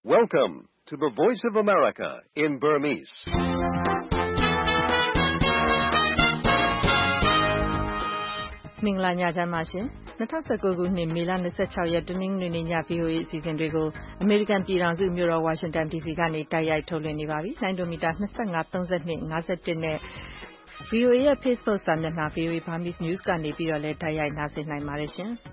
Welcome to the Voice of America in Burmese. ။မင်္ဂလာညချမ်းပါရှင်။2019ခုနှစ်မေလ26ရက်တနင်္ဂနွေနေ့ည VOA အစီအစဉ်တွေကိုအမေရိကန်ပြည်ထောင်စုမြို့တော်ဝါရှင်တန် DC ကနေတိုက်ရိုက်ထုတ်လွှင့်နေပါပြီ။လိုင်းဒိုမီတာ25 32 51နဲ့ VOA ရဲ့ Facebook စာမျက်နှာ VOA Burmese News ကနေပြီးတော့လည်းတိုက်ရိုက်နားဆင်နိုင်ပါတယ်ရှင်။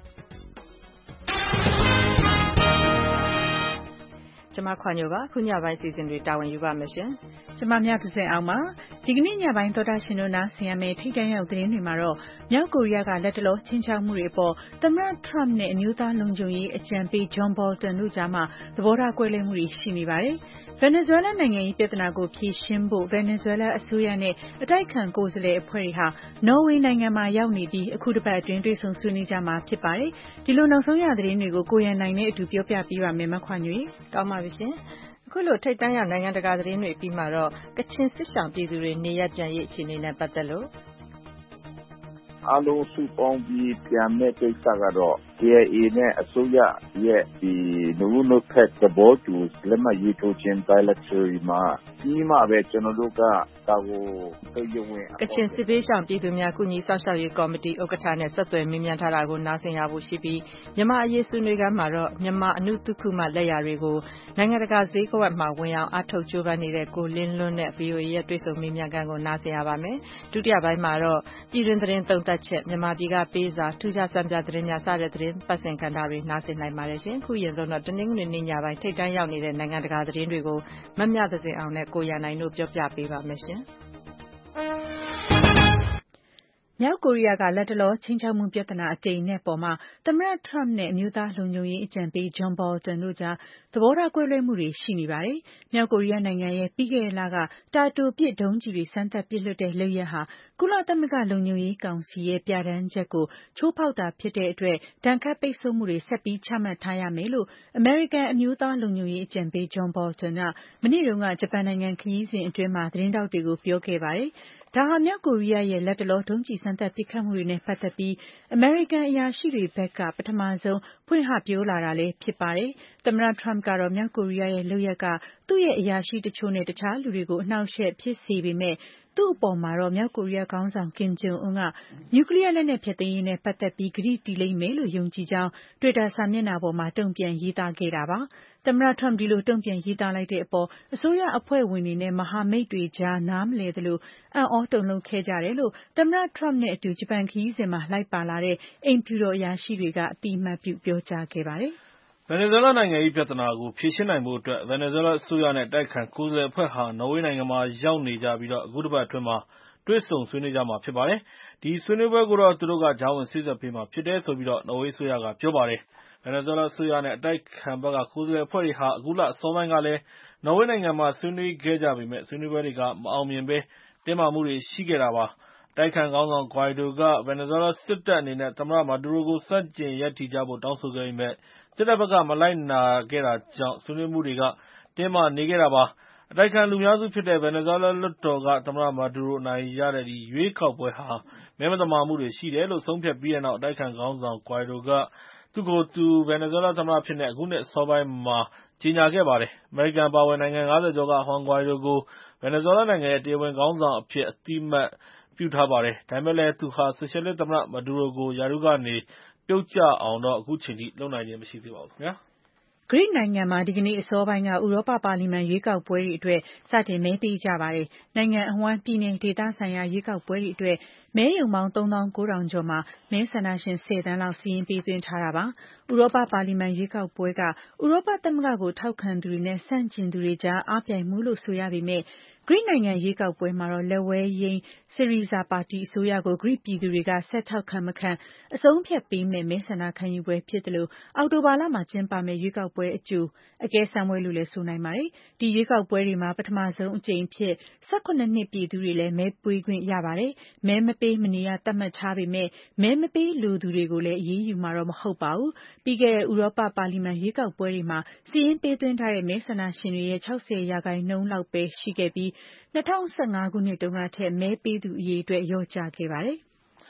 ကျွန်မခွာညိုပါခုညပိုင်းစီစဉ်တွေတာဝန်ယူပါမယ်ရှင်။ကျွန်မမြတ်ကစင်အောင်ပါဒီကနေ့ညပိုင်းသောတာရှင်တို့နားဆင်ရမယ့်ထိတန်းရောက်သတင်းတွေမှာတော့မြောက်ကိုရီးယားကလက်တလောချင်းချောက်မှုတွေအပေါ်သမ္မတ Trump နဲ့အမျိုးသားလုံခြုံရေးအကြံပေး John Bolton တို့ကြားမှာသဘောထားကွဲလွဲမှုတွေရှိနေပါတယ်။ Venezuela နိုင်ငံရေးပြဿနာကိုဖြေရှင်းဖို့ Venezuela အစိုးရနဲ့အတိုက်အခံကိုယ်စားလှယ်အဖွဲ့တွေဟာနော်ဝေနိုင်ငံမှာရောက်နေပြီးအခုတစ်ပတ်အတွင်းတွေ့ဆုံဆွေးနွေးကြမှာဖြစ်ပါတယ်။ဒီလိုနောက်ဆုံးရသတင်းတွေကိုကိုရန်နိုင်နဲ့အတူပြောပြပေးပါမယ်မခွာညွေ။ကောင်းပါပြီရှင်။အခုလိုထိတ်တန့်ရနိုင်ငံတကာသတင်းတွေပြီးမှတော့ကချင်စစ်ဆောင်ပြည်သူတွေနေရပ်ပြန်ရေးအခြေအနေနဲ့ပတ်သက်လို့အားလုံးစုပေါင်းပြီးပြန်မဲ့ကိစ္စကတော့ KIA နဲ့အစိုးရရဲ့ဒီလူမှုဖက်သဘောတူလက်မှတ်ရေးထိုးခြင်း bilateral မှာပြီးမှပဲကျွန်တော်တို့ကဒါကိုတရားဝင်ကချင်စစ်ပေးဆောင်ပြည်သူများကုညီဆောက်ရှောက်ရေးကော်မတီဥက္ကဋ္ဌနဲ့ဆက်သွယ်မေးမြန်းထားတာကိုနားဆင်ရဖို့ရှိပြီးမြန်မာအရေးဆွေးနွေးခန်းမှာတော့မြန်မာအနုတုခုမှလက်ရာတွေကိုနိုင်ငံတကာဈေးကွက်မှာဝင်အောင်အထောက်ကြိုးပမ်းနေတဲ့ကိုလင်းလွန်းနဲ့ VOA ရဲ့တွေ့ဆုံမေးမြန်းခန်းကိုနားဆင်ရပါမယ်။ဒုတိယပိုင်းမှာတော့ပြည်တွင်းသတင်းသုံးသပ်ချက်မြန်မာပြည်ကပေးစာထူးခြားစံပြသတင်းများစတဲ့သတင်းပတ်စင်ကဏ္ဍတွေနားဆင်နိုင်ပါတယ်ရှင်။ခုရင်ဆုံးတော့တနင်္ဂနွေနေ့ညပိုင်းထိတ်တန်းရောက်နေတဲ့နိုင်ငံတကာသတင်းတွေကိုမမြသစင်အောင်နဲ့ကိုရန်နိုင်တို့ပြောပြပေးပါမယ်ရှင်။မြောက်ကိုရီးယားကလက်တလောချင်းချောက်မှုပြဿနာအတိမ်နဲ့ပေါ်မှာသမ္မတ Trump နဲ့အမျိုးသားလုံခြုံရေးအကြံပေး John Bolton တို့ကြားသဘောထားကွဲလွဲမှုတွေရှိနေပါတယ်။မြောက်ကိုရီးယားနိုင်ငံရဲ့ပြီးခဲ့တဲ့လကတာတိုပစ်ဒုံးကျည်တွေစမ်းသပ်ပစ်လွှတ်တဲ့လုပ်ရပ်ဟာကုလသမဂ္ဂလုံခြုံရေးကောင်စီရဲ့ပြဋ္ဌာန်းချက်ကိုချိုးဖောက်တာဖြစ်တဲ့အတွက်ဒဏ်ခတ်ပိတ်ဆို့မှုတွေဆက်ပြီးချမှတ်ထားရမယ်လို့အမေရိကန်အမျိုးသားလုံခြုံရေးအကြံပေး John Bolton ကမနေ့တုန်းကဂျပန်နိုင်ငံခရီးစဉ်အတွင်းမှာသတင်းထောက်တွေကိုပြောခဲ့ပါတယ်။ဒါဟာမြောက်ကိုရီးယားရဲ့လက်တလောဒုံးကျည်စမ်းသပ်ပစ်ခတ်မှုတွေနဲ့ပတ်သက်ပြီးအမေရိကန်အရာရှိတွေဘက်ကပထမဆုံးဖွင့်ဟပြောလာတာလည်းဖြစ်ပါတယ်။သမ္မတ Trump ကတော့မြောက်ကိုရီးယားရဲ့လုပ်ရပ်ကသူ့ရဲ့အရာရှိတချို့နဲ့တခြားလူတွေကိုအနှောက်အယှက်ဖြစ်စေပေမဲ့သူ့အပေါ်မှာတော့မြောက်ကိုရီးယားခေါင်းဆောင် Kim Jong Un ကနျူကလ িয়ার လက်နက်ဖျက်သိမ်းရေးနဲ့ပတ်သက်ပြီးကတိတည်လိမ့်မယ်လို့ယုံကြည်ကြောင်း Twitter စာမျက်နှာပေါ်မှာတုံ့ပြန်ရေးသားခဲ့တာပါ။သမ္မတ Trump ဒီလိုတုံ့ပြန်ရေးသားလိုက်တဲ့အပေါ်အစိုးရအဖွဲ့ဝင်တွေနဲ့မဟာမိတ်တွေကြားနားမလည်သလိုအံ့ဩတုန်လှုပ်ခဲ့ကြတယ်လို့သမ္မတ Trump နဲ့အတူဂျပန်ခရီးစဉ်မှာလိုက်ပါလာတဲ့အိမ်ဖြူတော်အရာရှိတွေကအတိအမှတ်ပြုပြောကြားခဲ့ပါတယ်။ Venezuela နိုင်ငံရေးပြဿနာကိုဖြေရှင်းနိုင်ဖို့အတွက် Venezuela အစိုးရနဲ့အတိုက်အခံကိုယ်စားလှယ်အဖွဲ့ဟာနော်ဝေးနိုင်ငံမှာရောက်နေကြပြီးအခုတစ်ပတ်အတွင်းမှာတွေ့ဆုံဆွေးနွေးကြမှာဖြစ်ပါတယ်။ဒီဆွေးနွေးပွဲကိုတော့သူတို့ကကြားဝင်စေ့စပ်ပေးမှာဖြစ်တယ်လို့နော်ဝေးအစိုးရကပြောပါတယ်။ Venezuela အစိုးရနဲ့အတိုက်အခံဘက်ကကိုယ်စားလှယ်အဖွဲ့တွေဟာအခုလအစောပိုင်းကလည်းနော်ဝေးနိုင်ငံမှာဆွေးနွေးခဲ့ကြပေမဲ့ဆွေးနွေးပွဲတွေကမအောင်မြင်ဘဲတင်းမာမှုတွေရှိခဲ့တာပါ။အတိုက်အခံခေါင်းဆောင် Guaido က Venezuela စစ်တပ်အနေနဲ့သမ္မတ Maduro ကိုဆန့်ကျင်ရပ်တည်ကြဖို့တောင်းဆိုခဲ့ပေမဲ့စစ်တပ်ဘက်ကမလိုက်နာခဲ့တာကြောင့်ဆွေးနွေးမှုတွေကတင်းမာနေခဲ့တာပါ။အတိုက်အခံလူများစုဖြစ်တဲ့ Venezuela လွှတ်တော်ကသမ္မတ Maduro အနိုင်ရတဲ့ရွေးကောက်ပွဲဟာမဲမသမာမှုတွေရှိတယ်လို့ဆုံးဖြတ်ပြီးတဲ့နောက်အတိုက်အခံခေါင်းဆောင် Guaido ကသူ့ကိုယ်သူ Venezuela သမ္မတအဖြစ်နဲ့အခုနှစ်အစောပိုင်းမှာကြေညာခဲ့ပါတယ်။ အမေရိကန်အပါအဝင်နိုင်ငံ 50 ကျော်က Juan Guaido ကို Venezuela နိုင်ငံရဲ့တရားဝင်ခေါင်းဆောင်အဖြစ်အသိအမှတ်ပြုထားပါတယ်။ဒါပေမဲ့လည်းသူဟာဆိုရှယ်လစ်သမ္မတ Maduro ကိုရာထူးကနေပြုတ်ကျအောင်တော့အခုချိန်ထိလုပ်နိုင်ခြင်းမရှိသေးပါဘူးခင်ဗျာ။ဂရိနိုင်ငံမှာဒီကနေ့အစောပိုင်းကဥရောပပါလီမန်ရွေးကောက်ပွဲတွေအတွက်စတင်မဲပေးကြပါတယ်။နိုင်ငံအဝှမ်းပြည်နယ်ဒေသဆိုင်ရာရွေးကောက်ပွဲတွေအတွက်မဲရုံပေါင်း 39,000 ကျော်မှာမဲဆန္ဒရှင် 10 သန်းလောက်စာရင်းပေးသွင်းထားတာပါ။ဥရောပပါလီမန်ရွေးကောက်ပွဲကဥရောပသမဂ္ဂကိုထောက်ခံသူတွေနဲ့ဆန့်ကျင်သူတွေကြားအားပြိုင်မှုလို့ဆိုရပေမဲ့ဂရိနိုင်ငံရွေးကောက်ပွဲမှာတော့လက်ဝဲယိမ်း Syriza ပါတီအစိုးရကိုဂရိပြည်သူတွေကဆက်ထောက်ခံမခံအဆုံးဖြတ်ပေးမယ့်မဲဆန္ဒခံယူပွဲဖြစ်သလိုအောက်တိုဘာလမှာကျင်းပမယ့်ရွေးကောက်ပွဲအကြိုအကဲစမ်းပွဲလို့လည်းဆိုနိုင်ပါတယ်။ဒီရွေးကောက်ပွဲတွေမှာပထမဆုံးအကြိမ်အဖြစ်18နှစ်ပြည့်သူတွေလည်းမဲပေးခွင့်ရပါတယ်။မဲမပေးမနေရသတ်မှတ်ထားပေမဲ့မဲမပေးလိုသူတွေကိုလည်းအရေးယူမှာတော့မဟုတ်ပါဘူး။ပြီးခဲ့တဲ့ဥရောပပါလီမန်ရွေးကောက်ပွဲတွေမှာစာရင်းပေးသွင်းထားတဲ့မဲဆန္ဒရှင်တွေရဲ့60%လောက်ပဲရှိခဲ့ပြီး2015ခုနှစ်တုန်းကထက်မဲပေးသူအရေအတွက်လျော့ကျခဲ့ပါတယ်။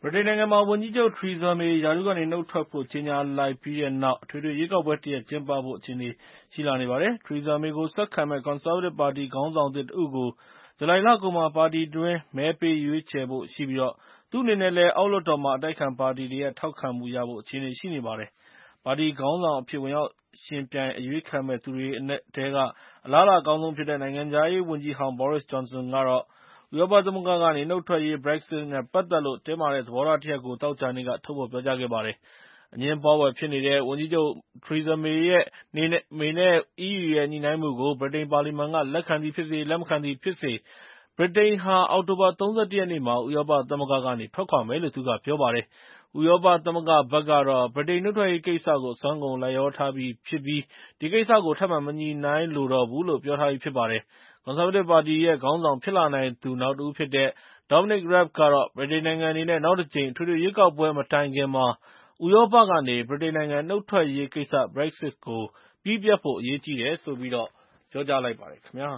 ဗြိတိန်နိုင်ငံမှာဝန်ကြီးချုပ် Theresa May ရာထူးကနေနုတ်ထွက်ဖို့ကြေညာလိုက်ပြီးတဲ့နောက် အထွေထွေရွေးကောက်ပွဲတရပ်ကျင်းပဖို့အခြေအနေရှိလာနေပါတယ်။ Theresa May ကိုဆက်ခံမယ့် Conservative ပါတီခေါင်းဆောင်သစ်တဦးကို ဇူလိုင်လကုန်မှာပါတီတွင်းမဲပေးရွေးချယ်ဖို့ရှိပြီး သူ့အနေနဲ့လည်း အောက်လွှတ်တော်မှာ အတိုက်အခံပါတီတွေရဲ့ထောက်ခံမှုရဖို့အခြေအနေရှိနေပါတယ်။ ပါတီခေါင်းဆောင်အဖြစ်ဝင်ရောက်ယှဉ်ပြိုင်အရွေးခံမယ့်သူတွေထဲက အလားအလာအကောင်းဆုံးဖြစ်တဲ့ နိုင်ငံခြားရေးဝန်ကြီးဟောင်း Boris Johnson ကတော့ ဥရောပသမဂ္ဂကနေနုတ်ထွက်ရေး Brexit နဲ့ ပတ်သက်လို့တင်းမာတဲ့သဘောထားတရပ်ကို သောကြာနေ့က ထုတ်ဖော်ပြောကြားခဲ့ပါတယ်။ အငြင်းပွားဖွယ်ဖြစ်နေတဲ့ ဝန်ကြီးချုပ် Theresa May နဲ့ EU ရဲ့ ညှိနှိုင်းမှုကို ဗြိတိန်ပါလီမန်က လက်ခံသည်ဖြစ်စေ လက်မခံသည်ဖြစ်စေ ဗြိတိန်ဟာ အောက်တိုဘာ ၃၁ ရက်နေ့မှာ ဥရောပသမဂ္ဂကနေထွက်ခွာမယ်လို့ သူကပြောပါတယ်။ ဥရောပသမဂ္ဂဘက်ကတော့ ဗြိတိန်နုတ်ထွက်ရေးကိစ္စကို အစွမ်းကုန်လိုက်လျောထားပြီးဖြစ်ပြီး ဒီကိစ္စကို ထပ်မံမညှိနှိုင်းလိုတော့ဘူးလို့ ပြောထားပြီးဖြစ်ပါတယ်။ Conservative ပါတီရဲ့ခေါင်းဆောင်ဖြစ်လာနိုင်သူနောက်တဦးဖြစ်တဲ့ Dominic Raab ကတော့ ဗြိတိန်နိုင်ငံအနေနဲ့ နောက်တကြိမ်အထွေထွေရွေးကောက်ပွဲမတိုင်ခင်မှာ ဥရောပကနေ ဗြိတိန်နိုင်ငံနုတ်ထွက်ရေးကိစ္စ Brexit ကိုပြီးပြတ်ဖို့အရေးကြီးတယ်လို့ ပြောကြားလိုက်ပါတယ်ခင်ဗျာ။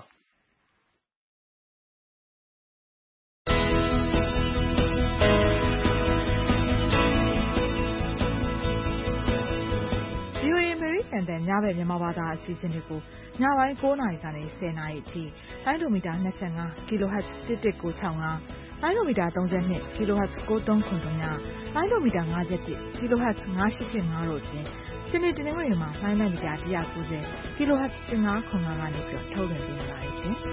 VOA အမေရိကန်အသံညဘက်မြန်မာဘာသာအစီအစဉ်တွေကိုညပိုင်း 9 နာရီကနေ 10 နာရီအထိလိုင်းဒိုမီတာ 25 kHz 11965 လိုင်းဒိုမီတာ 32 kHz 93ခွန်ညလိုင်းဒိုမီတာ 51 kHz 9885တို့အပြင်စနေတနင်္ဂနွေမှာလိုင်းမီတာ 190 kHz 15ခွန်ကနေထုတ်လွှင့်ပေးနေပါတယ်ရှင်။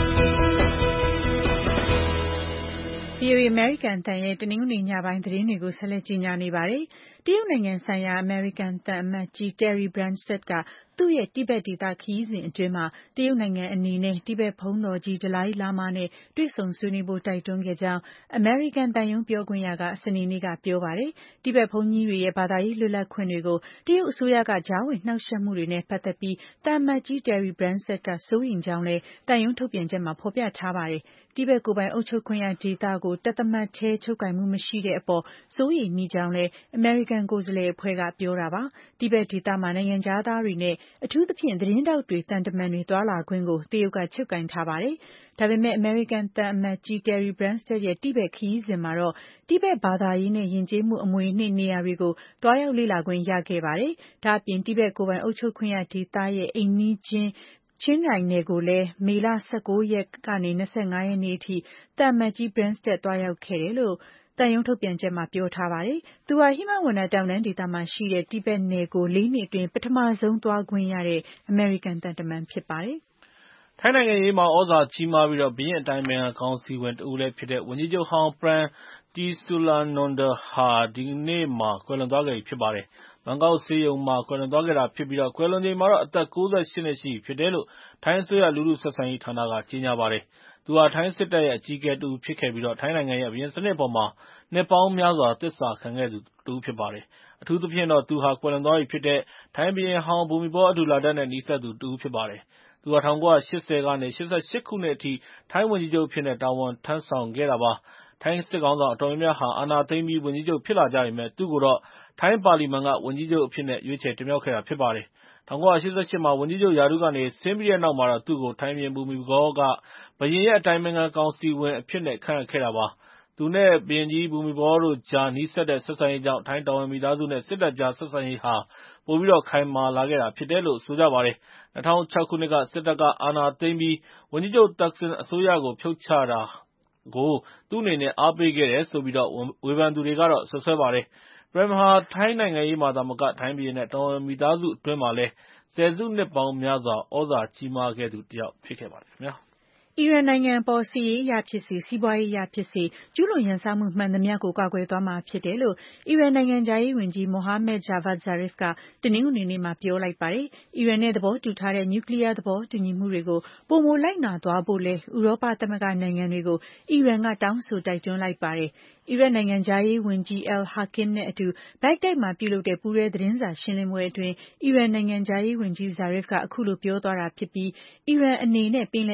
VOA American အသံရဲ့တနင်္ဂနွေညပိုင်းသတင်းတွေကိုဆက်လက်ကြီးညာနေပါတယ်။ တရုတ်နိုင်ငံဆိုင်ရာအမေရိကန်သံအမတ်ကြီး Terry Branstad ကသူ့ရဲ့တိဘက်ဒေသခရီးစဉ်အတွင်းမှာတရုတ်နိုင်ငံအနေနဲ့တိဘက်ဘုန်းတော်ကြီး ဒလိုင်းလာမာနဲ့တွေ့ဆုံဆွေးနွေးဖို့တိုက်တွန်းခဲ့ကြောင်းအမေရိကန်သံရုံးပြောခွင့်ရကစနေနေ့ကပြောပါတယ်။ တိဘက်ဘုန်းကြီးတွေရဲ့ဘာသာရေးလွတ်လပ်ခွင့်တွေကိုတရုတ်အစိုးရကကြားဝင်နှောက်ယှက်မှုတွေနဲ့ပတ်သက်ပြီးသံအမတ်ကြီး Terry Branstad ကစိုးရိမ်ကြောင်းလည်းသံရုံးထုတ်ပြန်ချက်မှာဖော်ပြထားပါတယ်။ တိဘက်ကိုယ်ပိုင်အုပ်ချုပ်ခွင့်ရဒေသကိုတသမတ်ထဲချုပ်ကိုင်မှုမရှိတဲ့အပေါ်စိုးရိမ်မိကြောင်းလည်းအမေရိကန်ကိုယ်စားလှယ်အဖွဲ့ကပြောတာပါ။ တိဘက်ဒေသမှာနိုင်ငံခြားသားတွေနဲ့အထူးသဖြင့်သတင်းထောက်တွေသံတမန်တွေသွားလာခွင့်ကိုတရုတ်ကချုပ်ကိုင်ထားပါတယ်။ ဒါပေမဲ့အမေရိကန်သံအမတ်ကြီး Terry Branstad ရဲ့တိဘက်ခရီးစဉ်မှာတော့တိဘက်ဘာသာရေးနဲ့ယဉ်ကျေးမှုအမွေအနှစ်နေရာတွေကိုသွားရောက်လေ့လာခွင့်ရခဲ့ပါတယ်။ ဒါ့အပြင်တိဘက်ကိုယ်ပိုင်အုပ်ချုပ်ခွင့်ရဒေသရဲ့အိမ်နီးချင်းချင်းရိုင်နယ်ကိုလည်းမေလ 19 ရက်ကနေ 25 ရက်နေ့အထိသံအမတ်ကြီး Branstad သွားရောက်ခဲ့တယ်လို့သံရုံးထုတ်ပြန်ချက်မှာပြောထားပါတယ်။ သူဟာဟိမဝန္တာတောင်တန်းဒေသမှာရှိတဲ့တိဘက်နယ်ကို4 နှစ်အတွင်းပထမဆုံးသွားခွင့်ရတဲ့အမေရိကန်သံတမန်ဖြစ်ပါတယ်။ ထိုင်းနိုင်ငံရေးမှာသြဇာကြီးမားပြီးဘုရင့်အတိုင်ပင်ခံကောင်စီဝင်တဦးလည်းဖြစ်တဲ့ဝန်ကြီးချုပ်ဟောင်း Prem Tinsulanonda ဟာဒီနေ့မှာကွယ်လွန်သွားခဲ့ပြီဖြစ်ပါတယ်။ ဘန်ကောက်ဆေးရုံမှာကွယ်လွန်သွားခဲ့တာဖြစ်ပြီးကွယ်လွန်ချိန်မှာအသက် 98 နှစ်ရှိပြီဖြစ်တယ်လို့ထိုင်းအစိုးရလူထုဆက်ဆံရေးဌာနကကြေညာပါတယ်။ သူဟာထိုင်းစစ်တပ်ရဲ့အကြီးအကဲတဦးဖြစ်ခဲ့ပြီးထိုင်းနိုင်ငံရဲ့ဘုရင်စနစ်အပေါ်နှစ်ပေါင်းများစွာသစ္စာခံခဲ့သူတဦးဖြစ်ပါတယ်။ အထူးသဖြင့်သူဟာကွယ်လွန်သွားပြီဖြစ်တဲ့ထိုင်းဘုရင်ဟောင်း ဘူမိဘော အဒူလာဒက်နဲ့နီးစပ်သူတဦးဖြစ်ပါတယ်။ သူဟာ ၁၉၈၀ ကနေ ၈၈ ခုနှစ်အထိထိုင်းဝန်ကြီးချုပ်အဖြစ်တာဝန်ထမ်းဆောင်ခဲ့တာပါ။ ထိုင်းစစ်ခေါင်းဆောင်အတော်များများဟာအာဏာသိမ်းပြီးဝန်ကြီးချုပ်ဖြစ်လာကြပေမဲ့သူ့ကိုတော့ထိုင်းပါလီမန်ကဝန်ကြီးချုပ်အဖြစ်ရွေးချယ်တင်မြှောက်ခဲ့တာဖြစ်ပါတယ်။ ၁၉၈၈ မှာဝန်ကြီးချုပ်ရာထူးကနေဆင်းပြီးတဲ့နောက်သူ့ကိုထိုင်းဘုရင်ဘူမိဘောကဘုရင်ရဲ့အတိုင်ပင်ခံကောင်စီဝင်အဖြစ်ခန့်အပ်ခဲ့တာပါ။ သူနဲ့ဘုရင်ကြီးဘူမိဘောတို့ကြားနီးစပ်တဲ့ဆက်ဆံရေးကြောင့်ထိုင်းတော်ဝင်မိသားစုနဲ့စစ်တပ်ကြားဆက်ဆံရေးဟာပိုပြီးခိုင်မာလာခဲ့တာဖြစ်တယ်လို့ဆိုကြပါတယ်။ ၂၀၀၆ ခုနှစ်ကစစ်တပ်ကအာဏာသိမ်းပြီးဝန်ကြီးချုပ် Thaksin အစိုးရကိုဖြုတ်ချတာကိုသူ့အနေနဲ့အားပေးခဲ့တယ်လို့ဝေဖန်သူတွေကစွပ်စွဲပါတယ်။ Prem ဟာထိုင်းနိုင်ငံရေးမှာသာမကထိုင်းဘုရင်နဲ့တော်ဝင်မိသားစုအတွင်းမှာလည်းဆယ်စုနှစ်ပေါင်းများစွာသြဇာကြီးမားခဲ့သူတယောက်ဖြစ်ခဲ့ပါတယ်ခင်ဗျာ။အီရန်နိုင်ငံအပေါ်စစ်ရေးအရဖြစ်စေစီးပွားရေးအရဖြစ်စေကျူးလွန်ရန်စမှုမှန်သမျှကိုကာကွယ်သွားမှာဖြစ်တယ်လို့အီရန်နိုင်ငံခြားရေးဝန်ကြီး Mohammad Javad Zarif ကတနင်္ဂနွေနေ့မှာပြောလိုက်ပါတယ်။ အီရန်နဲ့သဘောတူထားတဲ့နျူကလီးယားသဘောတူညီမှုတွေကိုပိုမိုလိုက်နာသွားဖို့လည်းဥရောပသမဂ္ဂနိုင်ငံတွေကိုအီရန်ကတောင်းဆိုတိုက်တွန်းလိုက်ပါတယ်။ အီရတ်နိုင်ငံခြားရေးဝန်ကြီး al-Hakim နဲ့အတူဘဂ္ဂဒက်မှာပြုလုပ်တဲ့ပူးတွဲသတင်းစာရှင်းလင်းပွဲအတွင်းအီရန်နိုင်ငံခြားရေးဝန်ကြီး Zarif ကအခုလိုပြောသွားတာဖြစ်ပြီးအီရန်အနေနဲ့ပင်လယ်ကွေ့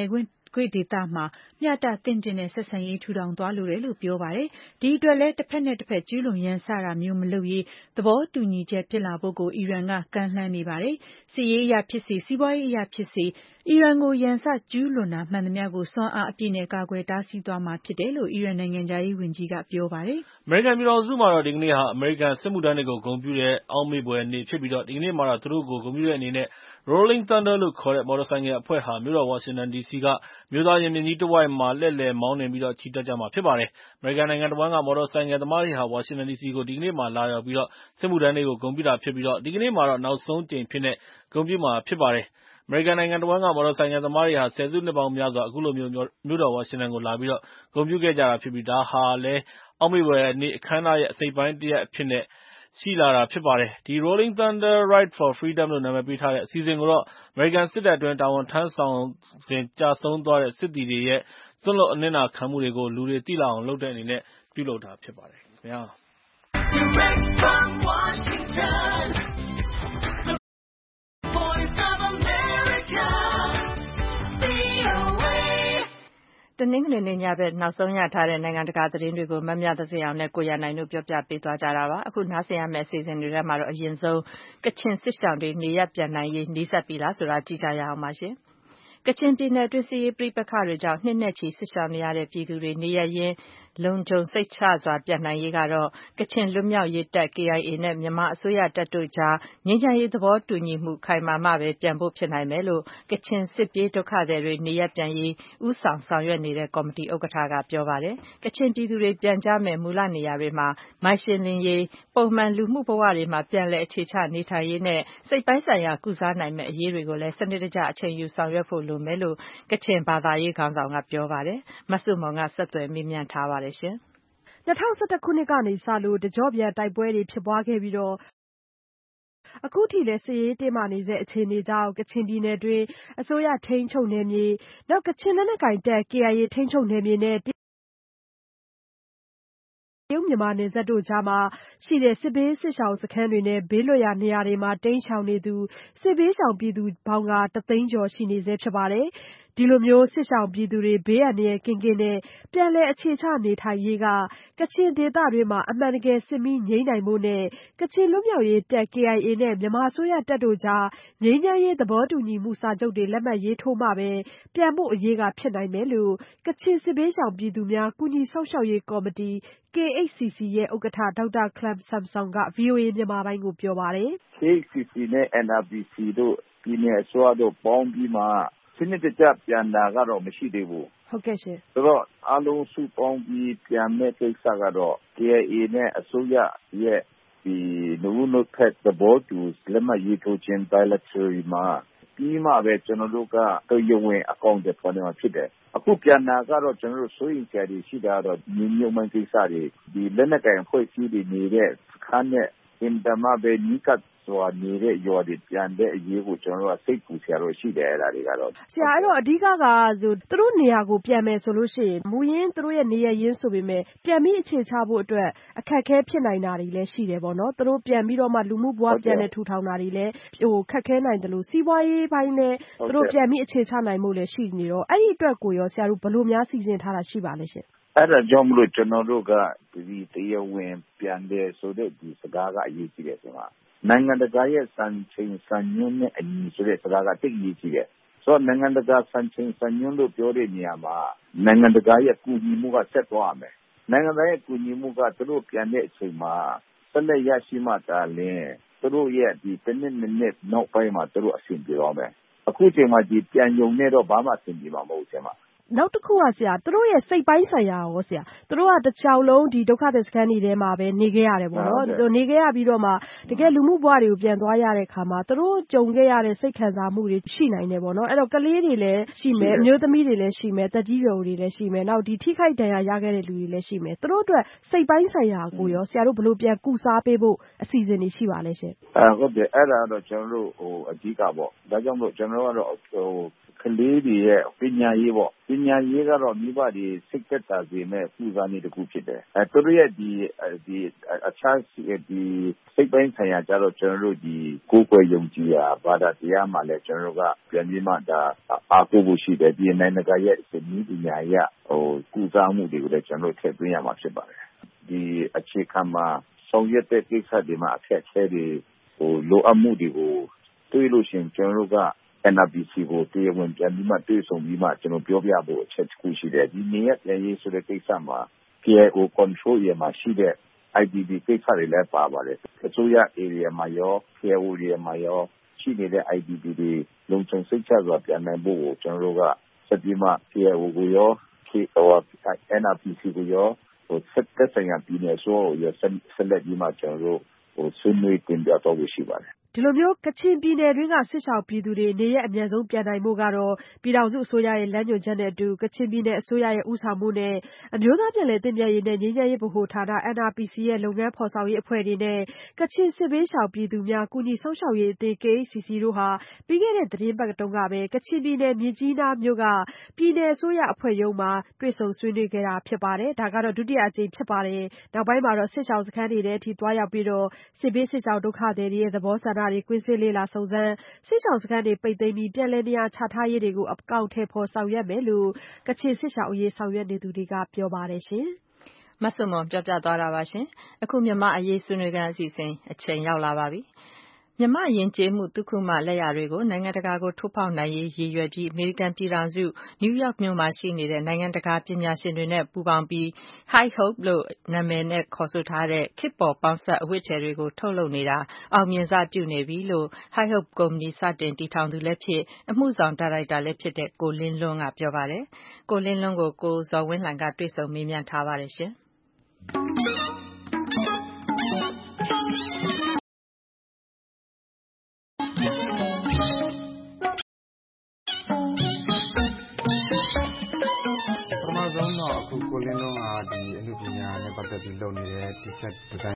ကွေ့ဒေသမှာမျှတသင့်တင်တဲ့ဆက်ဆံရေးထူထောင်သွားလိုတယ်လို့ပြောပါတယ်။ဒီအတွက်လည်းတစ်ဖက်နဲ့တစ်ဖက်ကျူးလွန်ရန်စတာမျိုးမလုပ်ရေးသဘောတူညီချက်ဖြစ်လာဖို့ကိုအီရန်ကကမ်းလှမ်းနေပါတယ်။စစ်ရေးအရဖြစ်စေစီးပွားရေးအရဖြစ်စေအီရန်ကိုရန်စကျူးလွန်တာမှန်သမျှကိုစွမ်းအားအပြည့်နဲ့ကာကွယ်တားဆီးသွားမှာဖြစ်တယ်လို့အီရန်နိုင်ငံခြားရေးဝန်ကြီးကပြောပါတယ်။အမေရိကန်ပြည်ထောင်စုမှာတော့ဒီကနေ့ဟာအမေရိကန်စစ်မှုထမ်းတွေကိုဂုဏ်ပြုတဲ့အောက်မေ့ဖွယ်နေ့ဖြစ်ပြီးဒီကနေ့မှာတော့သူတို့ကိုဂုဏ်ပြုတဲ့အနေနဲ့ Rolling Thunder လို့ခေါ်တဲ့မော်တော်ဆိုင်ကယ်အဖွဲ့ဟာမြို့တော်ဝါရှင်တန် DC ကမြို့သားရင်ပြင်ကြီးတဝိုက်မှာလှည့်လည်မောင်းနှင်ပြီးချီတက်ကြမှာဖြစ်ပါတယ်။အမေရိကန်နိုင်ငံတဝန်းကမော်တော်ဆိုင်ကယ်သမားတွေဟာဝါရှင်တန် DC ကိုဒီကနေ့မှာလာရောက်ပြီးစစ်မှုထမ်းတွေကိုဂုဏ်ပြုတာဖြစ်ပြီးဒီကနေ့မှာတော့နောက်ဆုံးကြိမ်အဖြစ်နဲ့ဂုဏ်ပြုမှာဖြစ်ပါတယ်။အမေရိကန်နိုင်ငံတဝန်းကမော်တော်ဆိုင်ကယ်သမားတွေဟာဆယ်စုနှစ်ပေါင်းများစွာအခုလိုမြို့တော်ဝါရှင်တန်ကိုလာပြီးဂုဏ်ပြုခဲ့ကြတာဖြစ်ပြီးဒါဟာလည်းအောက်မေ့ဖွယ်နေ့အခမ်းအနားရဲ့အစိတ်အပိုင်းတစ်ရပ်အဖြစ်နဲ့ရှိလာတာဖြစ်ပါတယ်။ ဒီ Rolling Thunder Ride for Freedom လို့နာမည်ပေးထားတဲ့အစီအစဉ်ကိုတော့အမေရိကန်စစ်တပ်အတွင်းတာဝန်ထမ်းဆောင်စဉ်ကျဆုံးသွားတဲ့စစ်သည်တွေရဲ့စွန့်လွတ်အနစ်နာခံမှုတွေကိုလူတွေသိလာအောင်လုပ်တဲ့အနေနဲ့ပြုလုပ်တာဖြစ်ပါတယ်ခင်ဗျာတနင်္ဂနွေနေ့ညဘက်နောက်ဆုံးရထားတဲ့နိုင်ငံတကာသတင်းတွေကိုမမြသဇင်အောင်နဲ့ကိုရနိုင်တို့ပြောပြပေးသွားကြတာပါအခုနားဆင်ရမယ့်အစီအစဉ်တွေထဲမှာတော့အရင်ဆုံးကချင်စစ်ရှောင်တွေနေရပ်ပြန်နိုင်ရေးနှီးစပ်ပြီလားဆိုတာကြည့်ကြရအောင်ပါရှင်ကချင်ပြည်နယ်တွင်းစစ်ရေးပဋိပက္ခတွေကြောင့်နှစ်နဲ့ချီစစ်ရှောင်နေရတဲ့ပြည်သူတွေနေရပ်ရင်းလုံခြုံစိတ်ချစွာပြန်နိုင်ရေးကတော့ကချင်လွတ်မြောက်ရေးတပ် KIA နဲ့မြန်မာအစိုးရတပ်တို့ကြားငြိမ်းချမ်းရေးသဘောတူညီမှုခိုင်မာမှပဲပြန်ဖို့ဖြစ်နိုင်မယ်လို့ကချင်စစ်ပြေးဒုက္ခသည်တွေနေရပ်ပြန်ရေးဦးဆောင်ရွက်နေတဲ့ကော်မတီဥက္ကဋ္ဌကပြောပါတယ်။ကချင်ပြည်သူတွေပြန်ကြမယ့်မူလနေရာတွေမှာမိုင်းရှင်းလင်းရေးပုံမှန်လူမှုဘဝတွေမှာပြန်လည်အခြေချနေထိုင်ရေးနဲ့စိတ်ပိုင်းဆိုင်ရာကုစားနိုင်မယ့်အရေးတွေကိုလည်းစနစ်တကျအချိန်ယူဆောင်ရွက်ဖို့လိုမယ်လို့ကချင်ဘာသာရေးခေါင်းဆောင်ကပြောပါတယ်။မဆုမွန်ကဆက်သွယ်မေးမြန်းထားပါတယ်ရှင်။2011ခုနှစ်ကနေစလို့တကျော့ပြန်တိုက်ပွဲတွေဖြစ်ပွားခဲ့ပြီးအခုထိလည်းစစ်ရေးတင်းမာနေဆဲအခြေအနေကြောင့်ကချင်ပြည်နယ်တွင်းအစိုးရထိန်းချုပ်နယ်မြေကချင်လက်နက်ကိုင်တပ် KIA ထိန်းချုပ်နယ်မြေနဲ့တရုတ်မြန်မာနယ်စပ်တို့ကြားမှာရှိတဲ့စစ်ဘေးစစ်ရှောင်စခန်းတွေနဲ့ဘေးလွတ်ရာနေရာတွေမှာတိမ်းရှောင်နေသူစစ်ဘေးရှောင်ပြည်သူပေါင်း1သိန်းကျော်ရှိနေဆဲဖြစ်ပါတယ်။ဒီလိုမျိုးစစ်ရှောင်ပြည်သူတွေဘေးအန္တရာယ်ကင်းကင်းနဲ့ပြန်လည်အခြေချနေထိုင်ရေးကကချင်ဒေသတွင်းမှာအမှန်တကယ်စစ်မီးငြိမ်းနိုင်ဖို့နဲ့ကချင်လွတ်မြောက်ရေးတပ် KIA နဲ့မြန်မာအစိုးရတပ်တို့ကြားငြိမ်းချမ်းရေးသဘောတူညီမှုစာချုပ်တွေလက်မှတ်ရေးထိုးမှပဲပြန်ဖို့အရေးကဖြစ်နိုင်မယ်လို့ကချင်စစ်ဘေးရှောင်ပြည်သူများကူညီစောင့်ရှောက်ရေးကော်မတီ KHCC ရဲ့ဥက္ကဋ္ဌဒေါက်တာခလမ်ဆမ်ဆွမ်က VOA မြန်မာပိုင်းကိုပြောပါတယ်။ KHCC နဲ့ NRPC တို့ပြည်နယ်အစိုးရတို့ပေါင်းပြီးမှစနစ်တကျပြန်တာကတော့မရှိသေးဘူး။ဟုတ်ကဲ့ရှင်။ဆိုတော့အားလုံးစုပေါင်းပြီးပြန်မဲ့ကိစ္စကတော့ KIA နဲ့အစိုးရရဲ့ဒီလူမှုဖက်သဘောတူလက်မှတ်ရေးထိုးခြင်း bilateral မှာပြီးမှပဲကျွန်တော်တို့ကတရားဝင်အကောင့်တွေပေါ်နေမှာဖြစ်တယ်။အခုပြန်တာကတော့ကျွန်တော်တို့စိုးရိမ်စရာတွေရှိတာတော့ညီညွတ်မှကိစ္စတွေဒီလက်နက်ကိုင်အဖွဲ့အစည်းတွေနေတဲ့စခန်းနဲ့အင်တမပဲနီးကပ်စွာနေတဲ့ရွာတွေပြန်တဲ့အရေးကိုကျွန်တော်တို့စိတ်ပူစရာတော့ရှိတယ်အဲ့ဒါတွေကတော့ဆရာအဲ့တော့အဓိကကဆိုသူတို့နေရာကိုပြန်မယ်ဆိုလို့ရှိရင်မူရင်းသူတို့ရဲ့နေရာရင်းဆိုပေမဲ့ပြန်ပြီးအခြေချဖို့အတွက်အခက်အခဲဖြစ်နိုင်တာတွေလည်းရှိတယ်ပေါ့နော်သူတို့ပြန်ပြီးတော့မှလူမှုဘဝပြန်လည်ထူထောင်တာတွေလည်းခက်ခဲနိုင်တယ်လို့စီးပွားရေးပိုင်းနဲ့သူတို့ပြန်ပြီးအခြေချနိုင်မှုလည်းရှိနေတော့အဲ့ဒီအတွက်ကိုရောဆရာတို့ဘယ်လိုများစီစဉ်ထားတာရှိပါလဲရှင်အဲ့ဒါကြောင့်မလို့ကျွန်တော်တို့ကဒီတရားဝင်ပြန်တယ်ဆိုတဲ့ဒီစကားကအရေးကြီးတယ်ဆိုတော့နိုင်ငံတကာရဲ့စံချိန်စံညွှန်းနဲ့အညီဆိုတဲ့စကားကတိတ်အရေးကြီးတယ်ဆိုတော့နိုင်ငံတကာစံချိန်စံညွှန်းလို့ပြောတဲ့နေရာမှာနိုင်ငံတကာရဲ့ကူညီမှုကဆက်သွားမယ်နိုင်ငံတကာရဲ့ကူညီမှုကသူတို့ပြန်တဲ့အချိန်မှာဆက်လက်ရရှိမှသာလျှင်သူတို့ရဲ့ဒီတစ်နှစ်နောက်ပိုင်းမှာသူတို့အဆင်ပြေတော့မယ်အခုချိန်မှာဒီပြန်ယုံနေတော့ဘာမှအဆင်ပြေမှာမဟုတ်ဆရာမနောက်တစ်ခုကဆရာသူတို့ရဲ့စိတ်ပိုင်းဆိုင်ရာရောဆရာသူတို့ကတစ်ချောင်းလုံးဒီဒုက္ခသည်စခန်းတွေထဲမှာပဲနေခဲ့ရတယ်ပေါ့နော်နေခဲ့ရပြီးတော့မှတကယ်လူမှုဘဝတွေကိုပြန်သွားရတဲ့အခါမှာသူတို့ကြုံခဲ့ရတဲ့စိတ်ခံစားမှုတွေရှိနိုင်တယ်ပေါ့နော်အဲ့တော့ကလေးတွေလည်းရှိမယ်အမျိုးသမီးတွေလည်းရှိမယ်သက်ကြီးရွယ်အိုတွေလည်းရှိမယ်နောက်ဒီထိခိုက်ဒဏ်ရာရခဲ့တဲ့လူတွေလည်းရှိမယ်သူတို့အတွက်စိတ်ပိုင်းဆိုင်ရာကိုရောဆရာတို့ဘယ်လိုပြန်ကုစားပေးဖို့အစီအစဉ်တွေရှိပါလဲရှင်ဟုတ်တယ်အဲ့ဒါတော့ကျွန်တော်တို့အဓိကပေါ့ဒါကြောင့်မို့ကျွန်တော်တို့ကတော့ခကလေးတွေရဲ့ပညာရေးပေါ့ပညာရေးကတော့မိဘတွေစိတ်သက်သာစေမဲ့ပူဇာနေတစ်ခုဖြစ်တယ်သူတို့ရဲ့ဒီအခြားဒီစိတ်ပိုင်းဆိုင်ရာကြတော့ကျွန်တော်တို့ဒီကိုယ်ွယ်ယုံကြည်ရာဘာသာတရားမှာလည်းကျွန်တော်တို့ကပြန်ပြီးမှဒါအားကိုးဖို့ရှိတယ်ဒီနိုင်ငံကရဲ့ဒီပညာရေးကုစားမှုတွေကိုလည်းကျွန်တော်တို့ထည့်သွင်းရမှာဖြစ်ပါတယ်ဒီအခြေခံမှာဆောင်ရွက်တဲ့ကိစ္စတွေမှာအခက်အခဲတွေလိုအပ်မှုတွေကိုတွေးလို့ရှိရင်ကျွန်တော်တို့ကNRPC ကိုတရားဝင်ပြန်ပြီးမှတွေ့ဆုံပြီးမှကျွန်တော်ပြောပြဖို့အချက်တစ်ခုရှိတယ်ဒီနေရာပြန်ရေးဆိုတဲ့ကိစ္စမှာ KIO control ရမှာရှိတဲ့ IDP ကိစ္စတွေလည်းပါပါတယ်အစိုးရ area မှာရော KIO area မှာရောရှိနေတဲ့ IDP တွေလုံခြုံစိတ်ချစွာပြန်နိုင်ဖို့ကိုကျွန်တော်တို့ကစပြီးမှ KIO ကိုရော NRPC ကိုရောသက်ဆိုင်ရာပြည်နယ်ဆိုရောဆက်လက်ပြီးမှကျွန်တော်တို့ဆွေးနွေးတင်ပြတော့ဖို့ရှိပါတယ်ဒီလိုမျိုးကချင်ပြည်နယ်တွင်းကစစ်ရှောင်ပြည်သူတွေနေရက်အမြန်ဆုံးပြန်နိုင်ဖို့ကတော့ပြည်ထောင်စုအစိုးရရဲ့လမ်းညွှန်ချက်နဲ့အတူကချင်ပြည်နယ်အစိုးရရဲ့ဦးဆောင်မှုနဲ့အမျိုးသားပြည်လဲသင့်မြတ်ရေးနဲ့ငြိမ်းချမ်းရေးဗဟိုဌာန NRPC ရဲ့လုပ်ငန်းဖော်ဆောင်ရေးအဖွဲ့တွေနဲ့ကချင်စစ်ဘေးရှောင်ပြည်သူများကူညီဆောင်ရှောက်ရေးအသင်း KHCC တို့ဟာပြီးခဲ့တဲ့သတင်းပတ်တုန်းကပဲကချင်ပြည်နယ်မြစ်ကြီးနားမြို့ကပြည်နယ်အစိုးရအဖွဲ့ရုံးမှာတွေ့ဆုံဆွေးနွေးခဲ့တာဖြစ်ပါတယ်ဒါကတော့ဒုတိယအကြိမ်ဖြစ်ပါတယ်နောက်ပိုင်းမှာတော့စစ်ရှောင်စခန်းတွေထဲအထိသွားရောက်ပြီးတော့စစ်ဘေးစစ်ရှောင်ဒုက္ခသည်တွေရဲ့သဘောဆန္ဒတွေကွင်းဆင်းလေ့လာစုံစမ်းစစ်ရှောင်စခန်းတွေပိတ်သိမ်းပြီးပြန်လည်နေရာချထားရေးတွေကိုအကောင်အထည်ဖော်ဆောင်ရွက်မယ်လို့ကချင်စစ်ရှောင်အရေးဆောင်ရွက်နေသူတွေကပြောပါတယ်ရှင်မဆုမွန်ပြောပြသွားတာပါရှင်အခုမြန်မာအရေးဆွေးနွေးခန်းအစီအစဉ်အချိန်ရောက်လာပါပြီမြန်မာယဉ်ကျေးမှုသုခုမလက်ရာတွေကိုနိုင်ငံတကာကိုထိုးဖောက်နိုင်ရေးရည်ရွယ်ပြီးအမေရိကန်ပြည်ထောင်စုနယူးယောက်မြို့မှာရှိနေတဲ့နိုင်ငံတကာပညာရှင်တွေနဲ့ပူးပေါင်းပြီး High Hope လို့နာမည်နဲ့ခေါ်ဆိုထားတဲ့ခေတ်ပေါ်ပေါင်းဆက်အဝတ်အထည်တွေကိုထုတ်လုပ်နေတာအောင်မြင်စပြုနေပြီလို့ High Hope ကုမ္ပဏီစတင်တည်ထောင်သူလည်းဖြစ်အမှုဆောင်ဒါရိုက်တာလည်းဖြစ်တဲ့ကိုလင်းလွန်းကပြောပါတယ်ကိုလင်းလွန်းကိုကိုဇော်ဝင်းလှိုင်ကတွေ့ဆုံမေးမြန်းထားပါတယ်ရှင်ကိုလင်းလုံးကဒီအမှုပညာနဲ့ပတ်သက်ပြီးလုပ်နေတဲ့ T-shirt design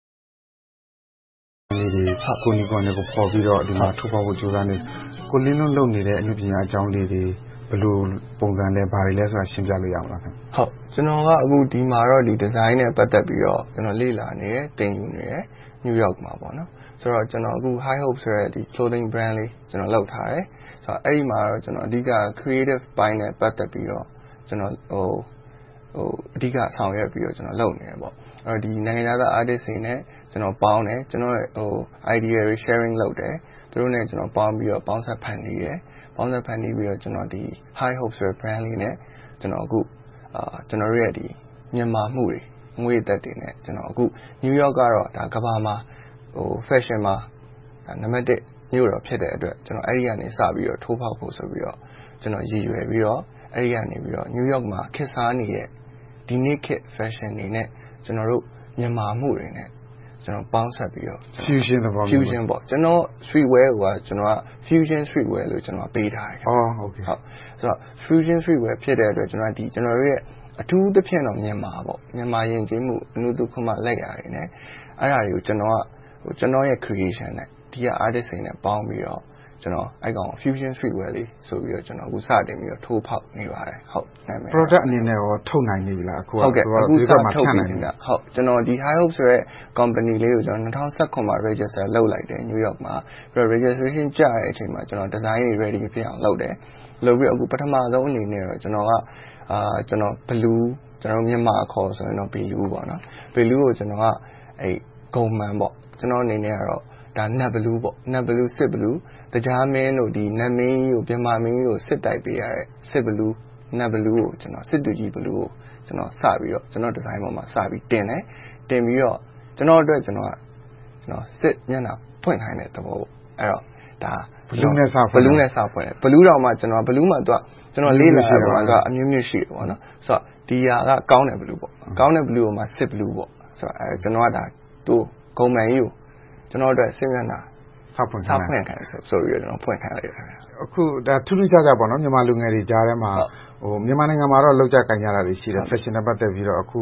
တွေကိုနီကွန်တွေကိုပေါ်ပြီးတော့ဒီမှာထုတ်ဖော်ဖို့ကြိုးစားနေကိုလင်းလုံးလုပ်နေတဲ့အမှုပညာအကြောင်းလေးတွေဘယ်လိုပုံစံလဲဘာတွေလဲဆိုတာရှင်းပြလို့ရအောင်လားခင်ဗျဟုတ်ကျွန်တော်ကအခုဒီမှာတော့ဒီ design နဲ့ပတ်သက်ပြီးတော့ကျွန်တော်လေ့လာနေတယ်သင်ယူနေတယ် New York မှာပေါ့နော်ဆိုတော့ကျွန်တော်အခု High Hope ဆိုတဲ့ဒီ clothing brand လေးကျွန်တော်လုပ်ထားတယ်ဆိုတော့အဲ့ဒီမှာတော့ကျွန်တော်အဓိက creative ပိုင်းနဲ့ပတ်သက်ပြီးတော့ကျွန်တော်အဓိကဆောင်ရွက်ပြီးတော့ကျွန်တော်လုပ်နေတယ်ပေါ့အဲ့တော့ဒီနိုင်ငံသား artist တွေနဲ့ကျွန်တော်ပေါင်းတယ်ကျွန်တော်idea တွေ sharing လုပ်တယ်သူတို့နဲ့ကျွန်တော်ပေါင်းပြီးတော့ပေါင်းဆက်ဖန်တီးတယ်ပေါင်းဆက်ဖန်တီးပြီးတော့ကျွန်တော်ဒီ High Hope ဆိုတဲ့ brand လေးနဲ့ကျွန်တော်အခုကျွန်တော်ရဲ့ဒီမြန်မာမှုတွေငွေသက်တွေနဲ့ကျွန်တော်အခု New York ကတော့ဒါကမ္ဘာမှာfashion မှာနံပါတ်1မြို့တော်ဖြစ်တဲ့အတွက်ကျွန်တော်အဲ့ဒီကနေစပြီးတော့ထိုးဖောက်ဖို့ဆိုပြီးတော့ကျွန်တော်ရည်ရွယ်ပြီးတော့အဲ့ဒီကနေပြီးတော့ New York မှာခေတ်စားနေတဲ့ဒီနေ့ခေတ် fashion တွေနဲ့ကျွန်တော်တို့မြန်မာမှုတွေနဲ့ကျွန်တော်ပေါင်းဆက်ပြီးတော့ fusion သဘောမျိုး fusion ပေါ့ကျွန်တော် streetwear ကကျွန်တော်က fusion streetwear လို့ကျွန်တော်ပေးထားတယ်ဟုတ်ကဲ့ဟုတ်ဆိုတော့ fusion streetwear ဖြစ်တဲ့အတွက်ကျွန်တော်ဒီကျွန်တော်ရဲ့အထူးသဖြင့်တော့မြန်မာပေါ့မြန်မာယဉ်ကျေးမှုအနုသုခမလက်ရာတွေနဲ့အဲ့ဒါတွေကိုကျွန်တော်ရဲ့ creation နဲ့ဒီက artist တွေနဲ့ပေါင်းပြီးတော့ကျွန်တော်အဲ့ကောင် fusion streetwear လေးဆိုပြီးတော့ကျွန်တော်အခုစတင်ပြီးတော့ထိုးဖောက်နေပါတယ်ဟုတ်နာမည် product အနေနဲ့ရောထုတ်နိုင်နေပြီလားအခုဟုတ်ကဲ့အခုစထုတ်နိုင်နေတာဟုတ်ကျွန်တော်ဒီ High Hope ဆိုတဲ့ company လေးကိုကျွန်တော်2019မှာ register လုပ်လိုက်တယ် New York မှာပြီးတော့ registration ကျတဲ့အချိန်မှာကျွန်တော် design တွေ ready ဖြစ်အောင်လုပ်တယ်လုပ်ပြီးအခုပထမဆုံးအနေနဲ့တော့ကျွန်တော်ကကျွန်တော် blue ကျွန်တော်မြန်မာအခေါ်ဆိုရင်တော့ blue ပေါ့နော် blue ကိုကျွန်တော်ကအဲ့ဂုံမှန်ပေါ့ကျွန်တော်အနေနဲ့ကတော့ဒါ net blue ပေါ့ net blue စစ် blue တကြားမင်းတို့ဒီ net မင်းကြီးကိုမြန်မာမင်းကြီးကိုစစ်တိုက်ပေးရတဲ့စစ် blue net blue ကိုကျွန်တော်စစ်တူကြီး blue ကိုကျွန်တော်စပြီးတော့ကျွန်တော် design ပေါ်မှာစပြီးတင်တယ်တင်ပြီးတော့ကျွန်တော်အတွက်ကျွန်တော်စစ်မျက်နှာဖွင့်ခိုင်းတဲ့သဘောပေါ့အဲ့တော့ဒါ blue နဲ့စဖွင့် blue နဲ့စဖွင့်တယ် blue တော့မှကျွန်တော် blue မှာကျွန်တော်လေးလာတာကအမျိုးမျိုးရှိတယ်ပေါ့နော်ဆိုတော့ဒီဟာကကောင်းတဲ့ blue ပေါ့ကောင်းတဲ့ blue ကိုမှစစ် blue ပေါ့ဆိုတော့ကျွန်တော်ကဒါသူ့ဂုံမှန်ကြီးကိုကျွန်တော်တို့စစ်မျက်နှာစဖွင့်ခိုင်းဆိုပြီးတော့ကျွန်တော်ဖွင့်ခိုင်းလိုက်တယ်အခုဒါထူးထူးခြားခြားပေါ့နော်မြန်မာလူငယ်တွေကြားထဲမှာမြန်မာနိုင်ငံမှာတော့လောက်ကြကင်ကြတာတွေရှိတယ် fashion နဲ့ပတ်သက်ပြီးတော့အခု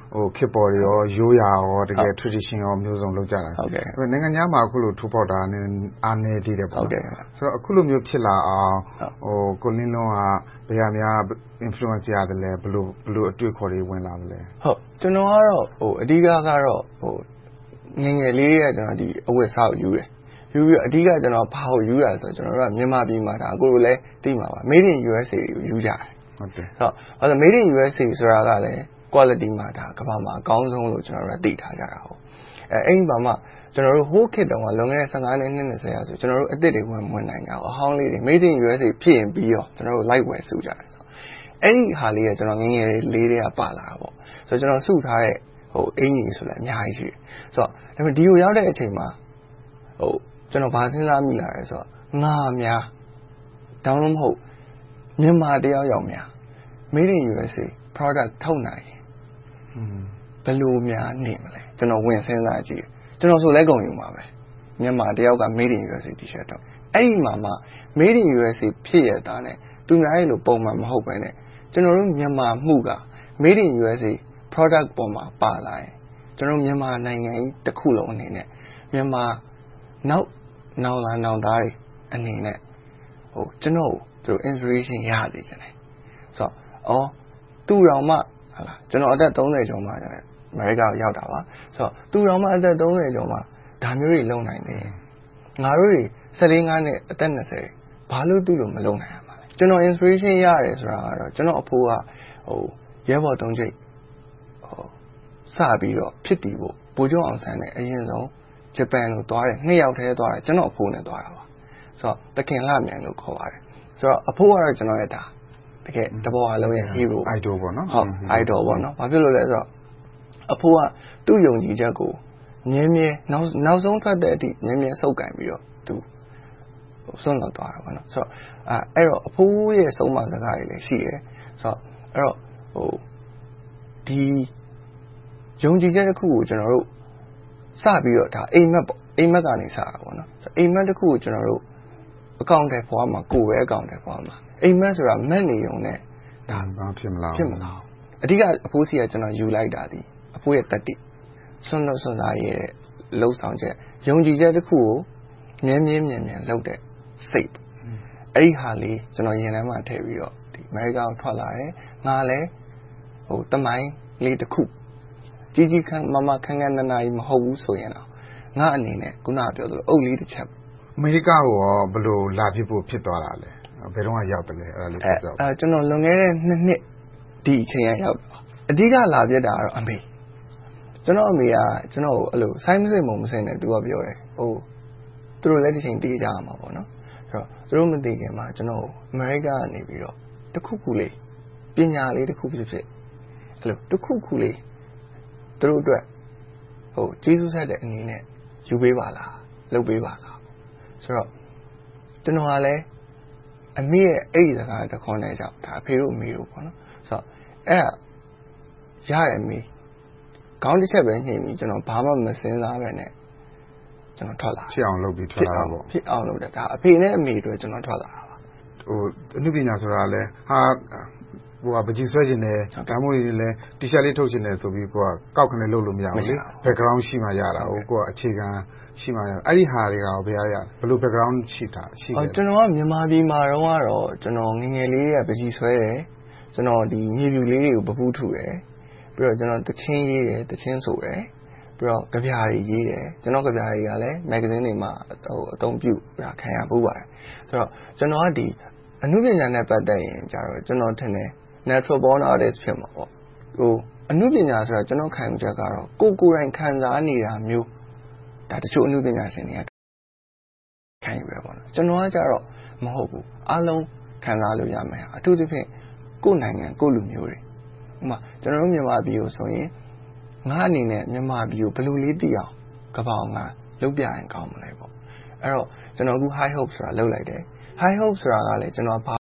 ခေတ်ပေါ်တွေရောရိုးရာရောတကယ် tradition ရောမျိုးစုံလုပ်ကြတာနိုင်ငံခြားမှာအခုလိုထူပေါက်တာနဲ့အားနည်းသေးတယ်ပေါ့ဆိုတော့အခုလိုမျိုးဖြစ်လာအောင်ကိုလင်းလုံးကဘယ်ဟာများ influence ရတယ်လဲဘယ်လိုအတွေ့အခေါ်တွေဝင်လာမလဲဟုတ်ကျွန်တော်ကတော့အဓိကကတော့ငယ်ငယ်လေးကကျွန်တော်ဒီအဝတ်စားကိုယူတယ်ယူပြီးအဓိကကျွန်တော်ဘာကိုယူရလဲဆိုတော့ကျွန်တော်တို့ကမြန်မာပြည်မှာဒါအခုလိုလဲသိမှာပါ Made in USA ကိုယူကြတယ်ဟုတ်တယ်ဆိုတော့ Made in USA ဆိုတာကလည်း quality မှာဒါကမ္ဘာမှာအကောင်းဆုံးလို့ကျွန်တော်တို့သိထားကြတာဟုတ်အဲ့ဒီမှာမှကျွန်တော်တို့ whole kit တုန်းကလွန်ခဲ့တဲ့15နှစ်20ရာဆိုကျွန်တော်တို့အစ်စ်တွေဝင်နိုင်ကြအောင်အဟောင်းလေးတွေ Made in USA ဖြစ်ရင်ပြီးတော့ကျွန်တော်တို့ light wear စုကြတယ်ဆိုအဲ့ဒီဟာလေးကကျွန်တော်ငယ်ငယ်လေးတွေကပါလာတာပေါ့ဆိုတော့ကျွန်တော်စုထားတဲ့အင်ကြီးဆိုလည်းအများကြီးရှိတယ်ဆိုတော့ဒါပေမဲ့ဒီကိုရောက်တဲ့အချိန်မှာကျွန်တော်ဗာစဉ်းစားမိလာတယ်ဆိုတော့ငါများတောင်းလို့မဟုတ်မြန်မာတယောက်ယောက်များ Made in USA product ထုတ်နိုင်ဘယ်လိုများနေမလဲကျွန်တော်ဝင်စဉ်းစားကြည့်ကျွန်တော်ဆိုလဲကုန်ယူမှာပဲမြန်မာတယောက်က Made in USA t-shirt ထုတ်အဲ့ဒီမှာမှ Made in USA ဖြစ်ရတာနဲ့သူများရဲ့လိုပုံမှန်မဟုတ်ပဲနဲ့ကျွန်တော်တို့မြန်မာမှုက Made in USA product ပေါ်မှာပါလာရင်ကျွန်တော်မြန်မာနိုင်ငံတစ်ခုလုံးအနေနဲ့မြန်မာနောက်လာနောက်သားတွေအနေနဲ့ကျွန်တော်တို့ inspiration ရစေချင်တယ်ဆိုတော့သူတော်မှဟာလားကျွန်တော်အသက်30ကျော်မှအမေရိကရောက်တာပါဆိုတော့သူတော်မှအသက်30ကျော်မှဒါမျိုးတွေလုပ်နိုင်တယ်ငါတို့တွေ14-15နှစ်အသက်20ဘာလို့သူ့လိုမလုပ်နိုင်ရမှာလဲကျွန်တော် inspiration ရတယ်ဆိုတာကတော့ကျွန်တော်အဖိုးကရဲဘော်တုံးချိတ်စပြီးတော့ဖြစ်တည်ဖို့ဗိုလ်ချုပ်အောင်ဆန်းနဲ့အရင်ဆုံးဂျပန်ကိုသွားတယ်2ယောက်တည်းသွားတယ်ကျွန်တော်အဖိုးနဲ့သွားတာပါဆိုတော့တခင်လှမြန်လို့ခေါ်ပါတယ်ဆိုတော့အဖိုးကတော့ကျွန်တော်ရဲ့ဒါတကယ်တဘောအလုံးရဲ့ hero idol ပေါ့နော်ဟုတ် idol ပေါ့နော်ဘာဖြစ်လို့လဲဆိုတော့အဖိုးကသူ့ယုံကြည်ချက်ကိုမြဲနောက်ဆုံးထွက်တဲ့အထိမြဲဆုပ်ကင်ပြီးတော့သူဆွန့်လွတ်သွားတာပေါ့နော်ဆိုတော့အဲ့တော့အဖိုးရဲ့ဆုံးမစကားတွေလည်းရှိတယ်ဆိုတော့အဲ့တော့ဒီယုံကြည်ချက်တစ်ခုကိုကျွန်တော်တို့စပြီးတော့ဒါအိမ်မက်ပေါ့အိမ်မက်ကနေစတာပေါ့နော်ဆိုတော့အိမ်မက်တစ်ခုကိုကျွန်တော်တို့အကောင့်တွေပေါ်မှာကိုယ်ပဲအကောင့်တွေပေါ်မှာအိမ်မက်ဆိုတာမက်နေုံနဲ့ဒါဘာဖြစ်မလားအဓိကအဖိုးစီကကျွန်တော်ယူလိုက်တာဒီအဖိုးရဲ့တတိဆွမ်းသားရဲ့လှုပ်ဆောင်ချက်ယုံကြည်ချက်တစ်ခုကိုမြဲလုပ်တဲ့စိတ်အဲ့ဒီဟာလေးကျွန်တော်ရင်ထဲမှာထည့်ပြီးတော့ဒီအမေရိကန်ကိုထွက်လာတယ်ငါလည်းတမိုင်းလေးတစ်ခုကြီးခန်းမခန်းနာနာကြီးမဟုတ်ဘူးဆိုရင်တော့ငါအနေနဲ့ခုနကပြောသလိုအုပ်လေးတစ်ချက်အမေရိကကိုရောဘယ်လိုလာဖြစ်သွားတာလဲဘယ်တော့ရောက်တယ်လဲအဲ့ဒါလေးပြောပြကျွန်တော်လွန်ခဲ့တဲ့2နှစ်ဒီအချိန်ရောက်တာအဓိကလာပြတာကတော့အမေကျွန်တော်အမေကကျွန်တော်ကိုအဲ့လိုဆိုင်းမစိတ်မစင်နဲ့သူကပြောတယ်သူတို့လည်းတစ်ချိန်တည်ကြရမှာပေါ့နော်အဲ့တော့သူတို့မတည်ခင်မှာကျွန်တော်အမေရိကကနေပြီးတော့တခုလေးပညာလေးတစ်ခုဖြစ်အဲ့လိုတခုလေးသူတို့အတွက်ကျေးဇူးဆက်တဲ့အနေနဲ့ယူပေးပါလားလုပ်ပေးပါလားဆိုတော့ကျွန်တော်ကလည်းအမေရဲ့အဲ့ဒီစကားတခွန်းနဲ့ကြောင့်ဒါအဖေတို့အမေတို့ပေါ့နော်ဆိုတော့အဲ့ရတယ်အမေခေါင်းတစ်ချက်ပဲညှိပြီးကျွန်တော်ဘာမှမစင်စားပဲနဲ့ကျွန်တော်ထွက်လာဖြစ်အောင်လုပ်ပြီးထွက်လာတာပေါ့ဖြစ်အောင်လုပ်တယ်ဒါအဖေနဲ့အမေတို့ကျွန်တော်ထွက်လာတာပါအနုပညာဆိုတာလဲပကြီးဆွဲခြင်းနဲ့ဒါမှမဟုတ်လည်း t-shirt လေးထုတ်ခြင်းနဲ့ဆိုပြီးကောက်ခနဲ့လုပ်လို့မရဘူးလေ background ရှိမှရတာကိုကအခြေခံရှိမှရအဲ့ဒီဟာတွေကဘယ်ရဘယ်လို background ရှိခဲ့ကျွန်တော်ကမြန်မာပြည်မှာတော့ကျွန်တော်ငယ်ငယ်လေးကပကြီးဆွဲတယ်ကျွန်တော်ဒီမြေပြူလေးတွေကိုပပူးထုတယ်ပြီးတော့ကျွန်တော်တချင်းရေးတယ်တချင်းဆိုတယ်ပြီးတော့ကြပြားတွေရေးတယ်ကျွန်တော်ကြပြားတွေကလည်း magazine တွေမှာအသုံးပြုခံရပူးပါတယ်ဆိုတော့ကျွန်တော်ကဒီအနုပညာနဲ့ပတ်သက်ရင်ကြတော့ကျွန်တော်ထင်တယ်natural born artist ဖြစ်မှာပေါ့အနုပညာဆိုတာကျွန်တော်ခံယူချက်ကတော့ကိုယ်တိုင်ခံစားနေတာမျိုးဒါတချို့အနုပညာရှင်တွေကခံယူရပါတော့ကျွန်တော်ကကြတော့မဟုတ်ဘူးအားလုံးခံစားလို့ရမယ်အထူးသဖြင့်ကိုယ်နိုင်ငံကိုယ်လူမျိုးတွေဥပမာကျွန်တော်တို့မြန်မာပြည်ကိုဆိုရင်ငါအနေနဲ့မြန်မာပြည်ကိုဘယ်လိုလေးသိအောင်ကပောင်ငါလုပ်ပြရင်ကောင်းမလဲပေါ့အဲ့တော့ကျွန်တော်အခု high hope ဆိုတာလုပ်လိုက်တယ် high hope ဆိုတာကလည်းကျွန်တော်ဘာ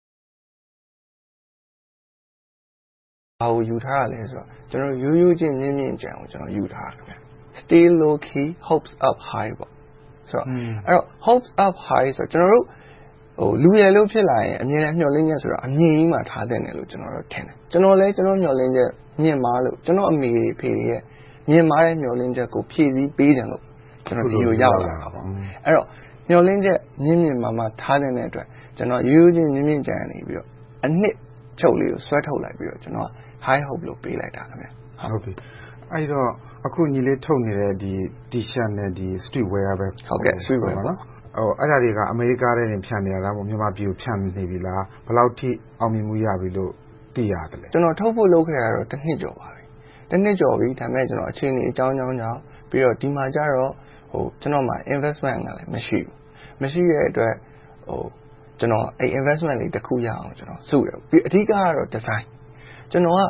ယူထားရလဲဆိုတော့ကျွန်တော်ရိုးချင်းမြင့်ကြံကိုကျွန်တော်ယူထားတယ် stay low key hopes up high ပေါ့ဆိုတော့အဲ့တော့ hopes up high ဆိုတော့ကျွန်တော်တို့လူရည်လို့ဖြစ်လာရင်အမြဲတမ်းမျှော်လင့်ချက်ဆိုတာအမြင်ကြီးမှထားတဲ့တယ်လို့ကျွန်တော်တို့ထင်တယ်ကျွန်တော်လည်းကျွန်တော်မျှော်လင့်ချက်မြင်မာလို့ကျွန်တော်အမေတွေဖေတွေရဲ့မြင်မာတဲ့မျှော်လင့်ချက်ကိုဖြည့်ဆည်းပေးတယ်လို့ကျွန်တော်ဒီလိုရောက်လာတာပေါ့အဲ့တော့မျှော်လင့်ချက်မြင်မာထားတဲ့အတွက်ကျွန်တော်ရိုးချင်းမြင့်ကြံနေပြီးတော့အနှစ်ချုပ်လေးကိုဆွဲထုတ်လိုက်ပြီးတော့ကျွန်တော် high hope လို့ပေးလိုက်တာခင်ဗျဟုတ်ပြီအဲ့တော့အခုညီလေးထုတ်နေတဲ့ဒီ T-shirt နဲ့ဒီ street wear ပဲဟုတ်ကဲ့ street wear ပါနော်အဲ့ဒါတွေကအမေရိကထဲနေဖြန့်နေရတာပေါ့မြန်မာပြည်ကိုဖြန့်နေပြီလားဘယ်လောက်ထိအောင်မြင်မှုရပြီလို့သိရတယ်လဲကျွန်တော်ထုတ်ဖို့လုပ်ခဲ့ရတော့တစ်နှစ်ကျော်ပါပြီတစ်နှစ်ကျော်ပြီဒါပေမဲ့ကျွန်တော်အခြေအနေအကြောင်းကြောင့်ပြီးတော့ဒီမှာကျတော့ကျွန်တော်မှာ investment ကလည်းမရှိတဲ့အတွက်ကျွန်တော်အဲ့ investment လေးတစ်ခုရအောင်ကျွန်တော်စုတယ်ပြီးအဓိကကတော့ design ကျွန်တော်က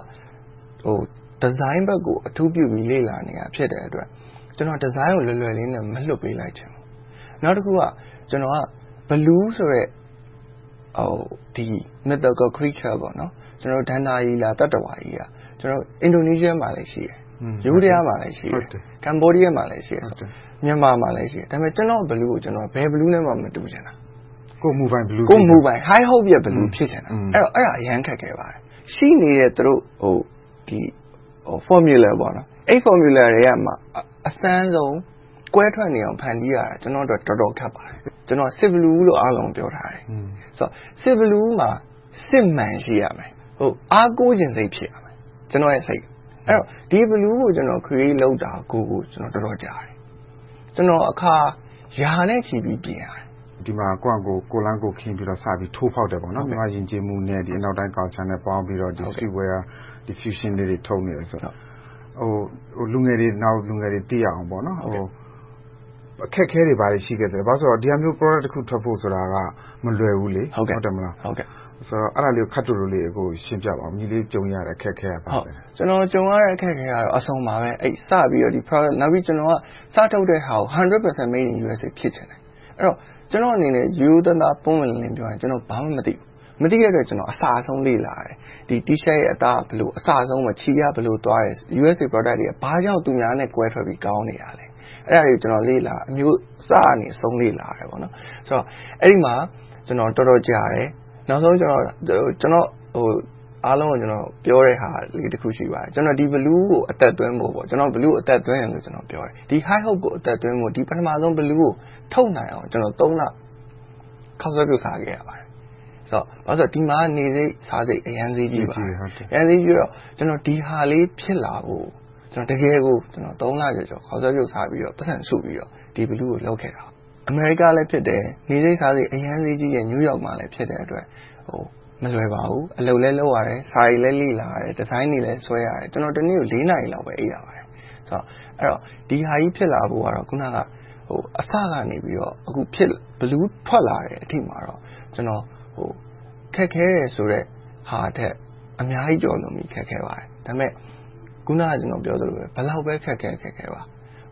design ဘက်ကိုအထူးပြုပြီးလေ့လာနေတာဖြစ်တဲ့အတွက်ကျွန်တော် design ကိုလွယ်လွယ်လေးနဲ့မလွတ်ပေးလိုက်ချင်ဘူးနောက်တစ်ခုကကျွန်တော်က blue ဆိုရဲဒီ mythical creature ပေါ့နော်ကျွန်တော်ဒန္တာကြီးလားတတ္တဝါကြီးอ่ะကျွန်တော်အင်ဒိုနီးရှားမှာလည်းရှိတယ်ယူရီးယားမှာလည်းရှိတယ်ကမ္ဘောဒီးယားမှာလည်းရှိတယ်မြန်မာမှာလည်းရှိတယ်ဒါပေမဲ့ကျွန်တော် blue ကိုကျွန်တော်ဘယ် blue နဲ့မှမတူချင်တာကို mobile blue ကို mobile high hope ရဲ့ blue ဖြစ်ချင်တာအဲ့ဒါအရန်ခက်ခဲပါတယ်ရှိနေတဲ့သူတို့ဒီformula ပေါ့နော်အဲ့ formula တွေကမှအစမ်းဆုံးကွဲထွက်နေအောင်ဖန်တီးရတာကျွန်တော်တို့တော်တော်ခက်ပါတယ်ကျွန်တော် civil blue လို့အားလုံးပြောထားတယ်ဆိုတော့ civil blue မှာစစ်မှန်ရှိရမယ်အားကိုးခြင်းစိတ်ဖြစ်ရမယ်ကျွန်တော်ရဲ့စိတ်အဲ့တော့ဒီ blue ကိုကျွန်တော် create လုပ်တာကိုကျွန်တော်တော်တော်ကြားတယ်ကျွန်တော်အခါယာနဲ့ချီပြီးပြင်ရတယ်ဒီမှာကိုလန်းကိုခင်းပြီးတော့စပြီးထိုးဖောက်တယ်ပေါ့နော်မြန်မာယဉ်ကျေးမှုနဲ့ဒီအနောက်တိုင်း culture နဲ့ပေါင်းပြီးတော့ဒီ street wear diffusion လေးတွေထုတ်နေတယ်ဆိုတော့လူငယ်တွေနောက်လူငယ်တွေသိရအောင်ပေါ့နော်အခက်ခဲတွေဘာတွေရှိခဲ့တယ်ဘာလို့ဆိုတော့ဒီအမျိုး product တစ်ခုထွက်ဖို့ဆိုတာကမလွယ်ဘူးလေဟုတ်တယ်မလားဟုတ်ကဲ့ဆိုတော့အဲ့ဒါလေးကိုခတ်တူတူလေးကိုရှင်းပြပါဦးညီလေးကြုံရတဲ့အခက်ခဲပါပဲကျွန်တော်ကြုံရတဲ့အခက်ခဲကတော့အဆုံးပါပဲအဲ့စပြီးတော့ဒီ product နောက်ပြီးကျွန်တော်ကစထုတ်တဲ့ဟာကို 100% made in USA ဖြစ်ချင်တယ်အဲ့တော့ကျွန်တော်အနေနဲ့ယူသနာပုံမှန်လင်းပြောရင်ကျွန်တော်ဘာမှမသိဘူးမသိရတဲ့ကျွန်တော်အစာအဆုံးလေ့လာတယ်ဒီ T-shirt ရဲ့အသားဘယ်လိုအစာအဆုံးမှာချီရဘယ်လိုသွားရဲ USA product တွေကဘာကြောင့်သူများနဲ့ကွဲထွက်ပြီးကောင်းနေရလဲအဲ့ဒါတွေကျွန်တော်လေ့လာအမျိုးစအနေဆုံးလေ့လာရတယ်ပေါ့နော်ဆိုတော့အဲ့ဒီမှာကျွန်တော်တော်တော်ကြားတယ်နောက်ဆုံးကျွန်တော်အားလုံးကိုကျွန်တော်ပြောတဲ့ဟာလေးတစ်ခုရှိပါတယ်ကျွန်တော်ဒီ blue ကိုအသက်သွင်းဖို့ပေါ့ကျွန်တော် blue ကိုအသက်သွင်းရင်လို့ကျွန်တော်ပြောတယ်ဒီ high hope ကိုအသက်သွင်းဖို့ဒီပထမဆုံး blue ကိုထုတ်နိုင်အောင်ကျွန်တော်3လခောက်ဆွဲပြုစားခဲ့ရပါတယ်ဆိုတော့ဒီမှာနေစိတ်စားစိတ်အရန်စည်းကြီးပါအရန်စည်းကြီးတော့ကျွန်တော်ဒီဟာလေးဖြစ်လာဖို့ကျွန်တော်တကယ်ကိုကျွန်တော်3လကျော်ခေါ်ဆွဲပြုစားပြီးတော့ပတ်စံစုပြီးတော့ဒီ blue ကိုလုပ်ခဲ့တာအမေရိကလည်းဖြစ်တယ်နေစိတ်စားစိတ်အရန်စည်းကြီးရဲ့နယူးယောက်မှာလည်းဖြစ်တဲ့အတွက်မလွယ်ပါဘူးအလုပ်လဲလုပ်ရတယ်စာရီလဲလေ့လာရတယ်ဒီဇိုင်းတွေလဲဆွဲရတယ်ကျွန်တော်တနေ့ကို4နာရီလောက်ပဲအိပ်ရပါတယ်ဆိုတော့အဲ့တော့ဒီဟာကြီးဖြစ်လာဖို့ကတော့ခုနကအစကနေပြီးတော့အခုဖြစ်ဘလူးထွက်လာတဲ့အထိမှာတော့ကျွန်တော်ခက်ခဲတယ်ဆိုတော့ဟာတဲ့ အများကြီးကြော်လို့မိခက်ခဲပါတယ်ဒါပေမဲ့ခုနကကျွန်တော်ပြောသလိုပဲဘလောက်ပဲခက်ခဲပါ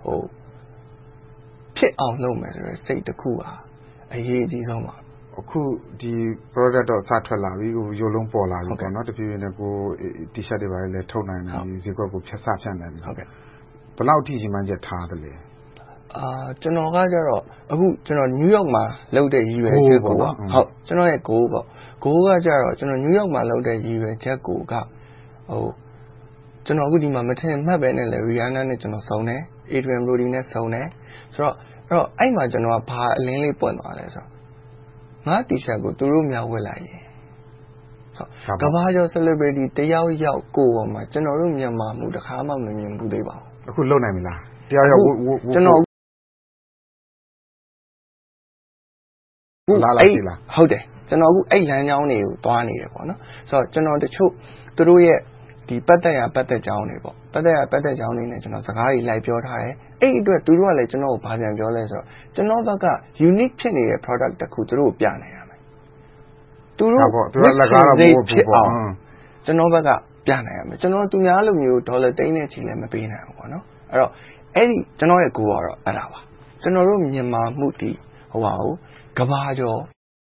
ဖြစ်အောင်လုပ်မယ်ဆိုရယ်စိတ်တစ်ခုဟာအရေးအကြီးဆုံးပါအခုဒီ product တော့စထွက်လာပြီရုပ်လုံးပေါ်လာပြီပေါ့နော်တဖြည်းဖြည်းနဲ့ကို T-shirt တွေပါလေထုတ်နိုင်တယ်ဈေးကွက်ကိုဖြတ်နိုင်ပြီဟုတ်ကဲ့ဘယ်လောက်ထိချိန်မှန်းချက်ထားတယ်လဲကျွန်တော်ကကြတော့အခုကျွန်တော်နယူးယောက်မှာလုပ်တဲ့ရည်ရွယ်ချက်ကိုဟုတ်ကျွန်တော်ရဲ့ goal ပေါ့ goal ကကြတော့ကျွန်တော်နယူးယောက်မှာလုပ်တဲ့ရည်ရွယ်ချက်ကိုကကျွန်တော်အခုဒီမှာမထင်မှတ်ပဲနဲ့လေ Rihanna နဲ့ကျွန်တော်ဆုံတယ် Adrian Brody နဲ့ဆုံတယ်ဆိုတော့အဲ့မှာကျွန်တော်ကဘာအလင်းလေးပွင့်သွားလဲဆိုတော့ငါ T-shirt ကိုသူတို့များဝယ်လိုက်ရင်ဆိုကဘာကျော် celebrity တယောက်ယောက်ကိုပေါ်မှာကျွန်တော်တို့မြန်မာမှုတစ်ခါမှမမြင်ဘူးသေးပါဘူးအခုလုပ်နိုင်ပြီလားတယောက်ယောက်ကျွန်တော်လာလားဟုတ်တယ်ကျွန်တော်အခုအဲ့လမ်းကြောင်းတွေကိုသွားနေတယ်ပေါ့နော်ဆိုတော့ကျွန်တော်တချို့သူတို့ရဲ့ဒီပတ်သက်ကြောင်းတွေပေါ့ပတ်သက်ကြောင်းတွေနဲ့ကျွန်တော်စကားတွေလိုက်ပြောထားတယ်အဲ့အတွက်သူတို့ကလည်းကျွန်တော်ကိုဘာပြန်ပြောလဲဆိုတော့ကျွန်တော်ဘက်က unique ဖြစ်နေတဲ့ product တစ်ခုသူတို့ကိုပြနိုင်ရမယ်သူတို့လက်ကားတော့ပို့ဖြစ်အောင်ကျွန်တော်ဘက်ကပြနိုင်ရမယ်ကျွန်တော်သူများလိုမျိုးဒေါ်လာသိန်းနဲ့ချီလည်းမပေးနိုင်ဘူးပေါ့နော်အဲ့တော့အဲ့ဒီကျွန်တော်ရဲ့ goal ကတော့အဲ့ဒါပါကျွန်တော်တို့မြန်မာမှုတီဟိုပါဟုတ်ကဘာကျော်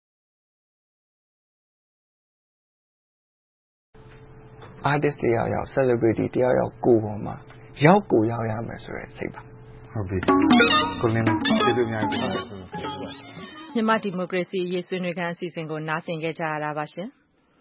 artist တယောက် celebrity တယောက်ကိုပေါ်မှာရောက်ရမယ်ဆိုတဲ့စိတ်ပါဟုတ်ပြီကိုလင်းကျေးဇူးများပါတယ်မြန်မာဒီမိုကရေစီအရေးဆွေးနွေးခန်းအစီအစဉ်ကိုနားဆင်ခဲ့ကြရတာပါရှင်။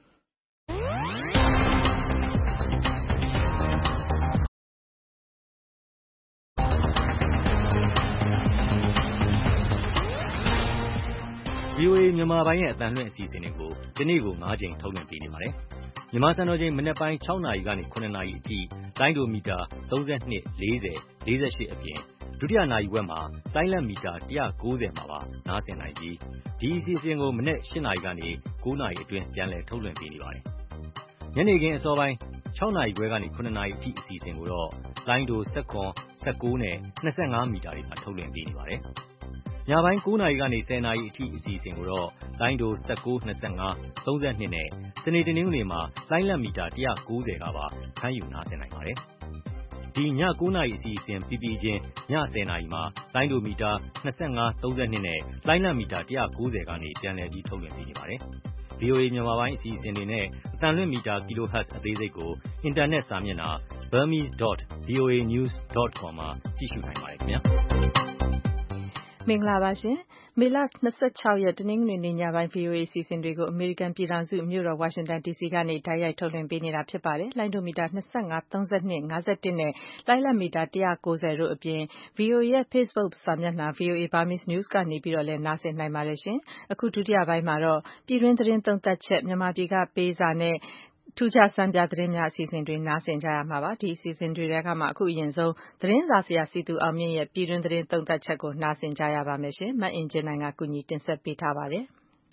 VOA မြန်မာပိုင်းရဲ့အသံလွှင့်အစီအစဉ်တွေကိုဒီနေ့ကို9 ကြိမ်ထုတ်လွှင့်ပေးနေပါတယ်။မြန်မာစံတော်ချိန်မနက်ပိုင်း6 နာရီကနေ9 နာရီအထိလိုင်းဒိုမီတာ32 40 48အပြင်ဒုတိယနာရီဝက်မှာလိုင်းလတ်မီတာ190မှာပါနားဆင်နိုင်ပြီးဒီအစီအစဉ်ကိုမနက်8 နာရီကနေ9 နာရီအတွင်းပြန်လည်ထုတ်လွှင့်ပေးနေပါတယ်။ညနေခင်းအစောပိုင်း6 နာရီခွဲကနေ9 နာရီအထိအစီအစဉ်ကိုတော့လိုင်းဒို19 19နဲ့25မီတာတွေမှာထုတ်လွှင့်ပေးနေပါတယ်။ညပိုင်း9 နာရီကနေ10 နာရီအထိအစီအစဉ်ကိုတော့လိုင်းဒို19 25 32နဲ့စနေတနင်္ဂနွေမှာလိုင်းလတ်မီတာ190ကပါဖမ်းယူနားဆင်နိုင်ပါတယ်။ဒီည9 နာရီအစီအစဉ်ပြီးပြီးချင်းည10 နာရီမှာလိုင်းဒိုမီတာ25 32နဲ့လိုင်းလတ်မီတာ190ကနေပြန်လည်ပြီးထုတ်လွှင့်ပေးနေပါတယ်။ VOA မြန်မာပိုင်းအစီအစဉ်တွေနဲ့အသံလွှင့်မီတာ kHz အသေးစိတ်ကိုအင်တာနက်စာမျက်နှာ burmese.voanews.com မှာကြည့်ရှုနိုင်ပါတယ်ခင်ဗျာ။မင်္ဂလာပါရှင်။မေလ26ရက်တနင်္ဂနွေနေ့ညပိုင်း VOA အစီအစဉ်တွေကိုအမေရိကန်ပြည်ထောင်စုမြို့တော်ဝါရှင်တန် DC ကနေတိုက်ရိုက်ထုတ်လွှင့်ပေးနေတာဖြစ်ပါတယ်။လိုင်းဒိုမီတာ25 32 51နဲ့လိုင်းလတ်မီတာ190တို့အပြင် VOA ရဲ့ Facebook စာမျက်နှာ VOA Burmese News ကနေပြီးတော့လည်းနားဆင်နိုင်ပါတယ်ရှင်။အခုဒုတိယပိုင်းမှာတော့ပြည်တွင်းသတင်းသုံးသပ်ချက်မြန်မာပြည်ကပေးစာနဲ့ထူးခြားစံပြသတင်းများအစီအစဉ်တွေနားဆင်ကြရမှာပါဒီအစီအစဉ်တွေထဲကမှအခုအရင်ဆုံးသတင်းစာဆရာစီသူအောင်မြင့်ရဲ့ပြည်တွင်းသတင်းသုံးသပ်ချက်ကိုနားဆင်ကြရပါမယ်ရှင်မအင်ကြင်းနိုင်ကကူညီတင်ဆက်ပေးထားပါတယ်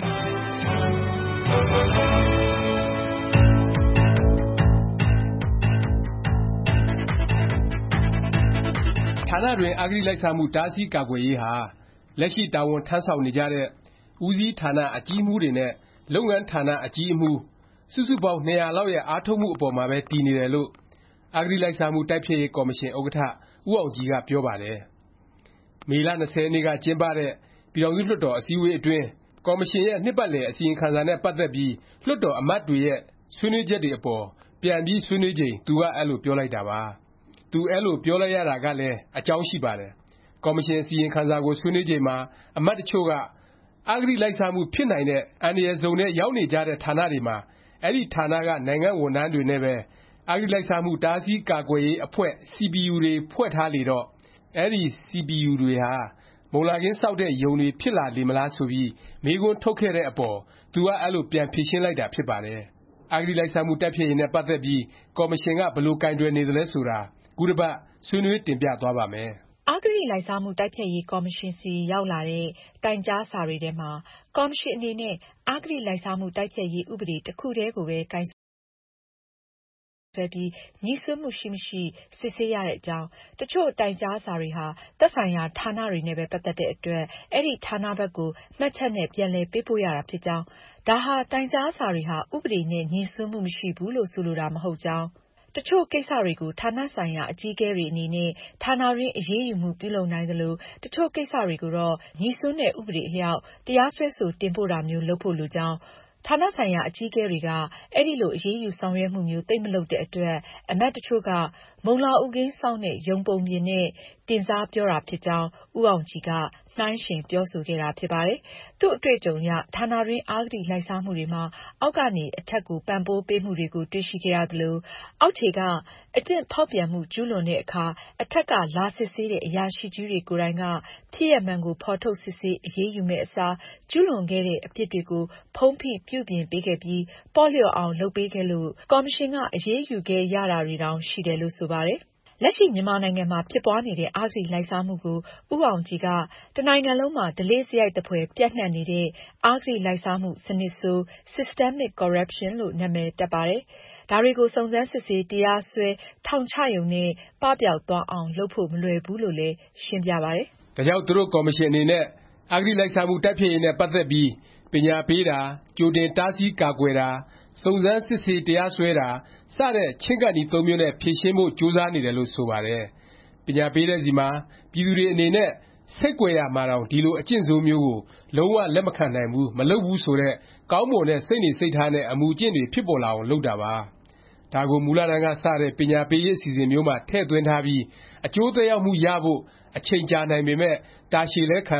ဌာနတွင်အဂတိလိုက်စားမှုတားဆီးကာကွယ်ရေးဟာလက်ရှိတာဝန်ထမ်းဆောင်နေကြတဲ့ဦးစီးဌာနအကြီးအမှူးတွေနဲ့လုပ်ငန်းဌာနအကြီးအမှူးစုစုပေါင်း200လောက်ရဲ့အားထုတ်မှုအပေါ်မှာပဲတည်နေတယ်လို့အဂတိလိုက်စားမှုတိုက်ဖျက်ရေးကော်မရှင်ဥက္ကဋ္ဌဦးအောင်ကြည်ကပြောပါတယ်။မေလ20ရက်နေ့ကကျင်းပတဲ့ပြည်ထောင်စုလွှတ်တော်အစည်းအဝေးအတွင်းကော်မရှင်ရဲ့နှစ်ပတ်လည်အစီရင်ခံစာနဲ့ပတ်သက်ပြီးလွှတ်တော်အမတ်တွေရဲ့ဆွေးနွေးချက်တွေအပေါ်ပြန်ပြီးဆွေးနွေးချိန်သူကအဲ့လိုပြောလိုက်တာပါ။သူအဲ့လိုပြောလိုက်ရတာကလည်းအကြောင်းရှိပါတယ်။ကော်မရှင်အစီရင်ခံစာကိုဆွေးနွေးချိန်မှာအမတ်တချို့ကအဂတိလိုက်စားမှုဖြစ်နိုင်တဲ့အန္တရာယ်စုံနဲ့ရောက်နေကြတဲ့ဌာနတွေမှာအဲ့ဒီဌာနကနိုင်ငံဝန်ထမ်းတွေနဲ့ပဲအဂတိလိုက်စားမှုတားဆီးကာကွယ်ရေးအဖွဲ့ CPU တွေဖွဲ့ထားလေတော့အဲ့ဒီ CPU တွေဟာမုံလာခင်းစောက်တဲ့ယုံတွေဖြစ်လာလေမလားဆိုပြီးမေးခွန်းထုတ်ခဲ့တဲ့အပေါ်သူကအဲ့လိုပြန်ဖြေရှင်းလိုက်တာဖြစ်ပါတယ်။အဂတိလိုက်စားမှုတိုက်ဖျက်ရေးနဲ့ပတ်သက်ပြီးကော်မရှင်ကဘယ်လိုကိုင်တွယ်နေသလဲဆိုတာခုတစ်ပတ်ဆွေးနွေးတင်ပြသွားပါ့မယ်။အဂတိလိုက်စားမှုတိုက်ဖျက်ရေးကော်မရှင်ဆီရောက်လာတဲ့တိုင်ကြားစာတွေထဲမှာကော်မရှင်အနေနဲ့အဂတိလိုက်စားမှုတိုက်ဖျက်ရေးဥပဒေတစ်ခုတည်းကိုပဲကိုင်စွဲပြီးငြိစွန်းမှုရှိမရှိစစ်ဆေးရတဲ့အကြောင်းတချို့တိုင်ကြားစာတွေဟာသက်ဆိုင်ရာဌာနတွေနဲ့ပဲပတ်သက်တဲ့အတွက်အဲ့ဒီဌာနဘက်ကိုမှတ်ချက်နဲ့ပြန်လည်ပေးပို့ရတာဖြစ်ကြောင်းဒါဟာတိုင်ကြားစာတွေဟာဥပဒေနဲ့ငြိစွန်းမှုမရှိဘူးလို့ဆိုလိုတာမဟုတ်ကြောင်းတချို့ကိစ္စတွေကိုဌာနဆိုင်ရာအကြီးအကဲတွေအနေနဲ့ဌာနတွင်းအရေးယူမှုပြုလုပ်နိုင်သလိုတချို့ကိစ္စတွေကိုတော့ငြိစွန်းတဲ့ဥပဒေအလျောက်တရားစွဲဆိုတင်ပို့တာမျိုးလုပ်ဖို့လိုကြောင်းဌာနဆိုင်ရာအကြီးအကဲတွေကအဲ့ဒီလိုအရေးယူဆောင်ရွက်မှုမျိုးသိမ့်မလုပ်တဲ့အတွက်အမတ်တချို့ကမုံလာဥကင်းစောင့်တဲ့ယုံပုံပြင်နဲ့တင်စားပြောတာဖြစ်ကြောင်းဦးအောင်ကြည်ကနှိုင်းရှင်ပြောဆိုခဲ့တာဖြစ်ပါတယ်။သူ့အတွေ့အကြုံအရဌာနတွင်းအဂတိလိုက်စားမှုတွေမှာအောက်ကနေအထက်ကိုပံ့ပိုးပေးမှုတွေကိုတွေ့ရှိခဲ့ရသလိုအောက်ခြေကအကျင့်ဖောက်ပြန်မှုကျူးလွန်တဲ့အခါအထက်ကလာစစ်ဆေးတဲ့အရာရှိကြီးတွေကိုယ်တိုင်ကဖြစ်ရမှန်ကိုဖော်ထုတ်စစ်ဆေးအရေးယူမဲ့အစားကျူးလွန်ခဲ့တဲ့အပြစ်တွေကိုဖုံးဖိပြုပြင်ပေးခဲ့ပြီးပေါ့လျော့အောင်လုပ်ပေးခဲ့လို့ကော်မရှင်ကအရေးယူခဲ့ရတာတွေတောင်ရှိတယ်လို့ဆိုပါတယ်။လက်ရှိမြန်မာနိုင်ငံမှာဖြစ်ပွားနေတဲ့အဂတိလိုက်စားမှုကိုဦးအောင်ကြည်ကတနိုင်ငံလုံးမှာဓလေ့စရိုက်သဖွယ်ပြန့်နှံ့နေတဲ့အဂတိလိုက်စားမှုစနစ်ဆိုး Systemic Corruption လို့နာမည်တပ်ပါတယ်။ဒါတွေကိုစုံစမ်းစစ်ဆေးတရားစွဲထောင်ချရုံနဲ့ပပျောက်သွားအောင်လုပ်ဖို့မလွယ်ဘူးလို့လည်းရှင်းပြပါတယ်။ဒါကြောင့်သူတို့ကော်မရှင်အနေနဲ့အဂတိလိုက်စားမှုတိုက်ဖျက်ရေးနဲ့ပတ်သက်ပြီးပညာပေးတာကြိုတင်တားဆီးကာကွယ်တာစုံစမ်းစစ်ဆေးတရားစွဲတာစတဲ့ချဉ်းကပ်နည်း3မျိုးနဲ့ဖြေရှင်းဖို့ကြိုးစားနေတယ်လို့ဆိုပါတယ်။ပညာပေးတဲ့စီမှာပြည်သူတွေအနေနဲ့ဆိတ်ကွယ်ရမှာတောင်ဒီလိုအကျင့်ဆိုးမျိုးကိုလုံးဝလက်မခံနိုင်ဘူးမလုပ်ဘူးဆိုတဲ့ကောင်းမွန်တဲ့စိတ်နေစိတ်ထားနဲ့အမူအကျင့်တွေဖြစ်ပေါ်လာအောင်လုပ်တာပါ။ဒါကိုမူလတန်းကစတဲ့ပညာပေးရေးအစီအစဉ်မျိုးမှာထည့်သွင်းထားပြီးအကျိုးသက်ရောက်မှုရဖို့အချိန်ကြာနိုင်ပေမဲ့တာရှည်လဲခံ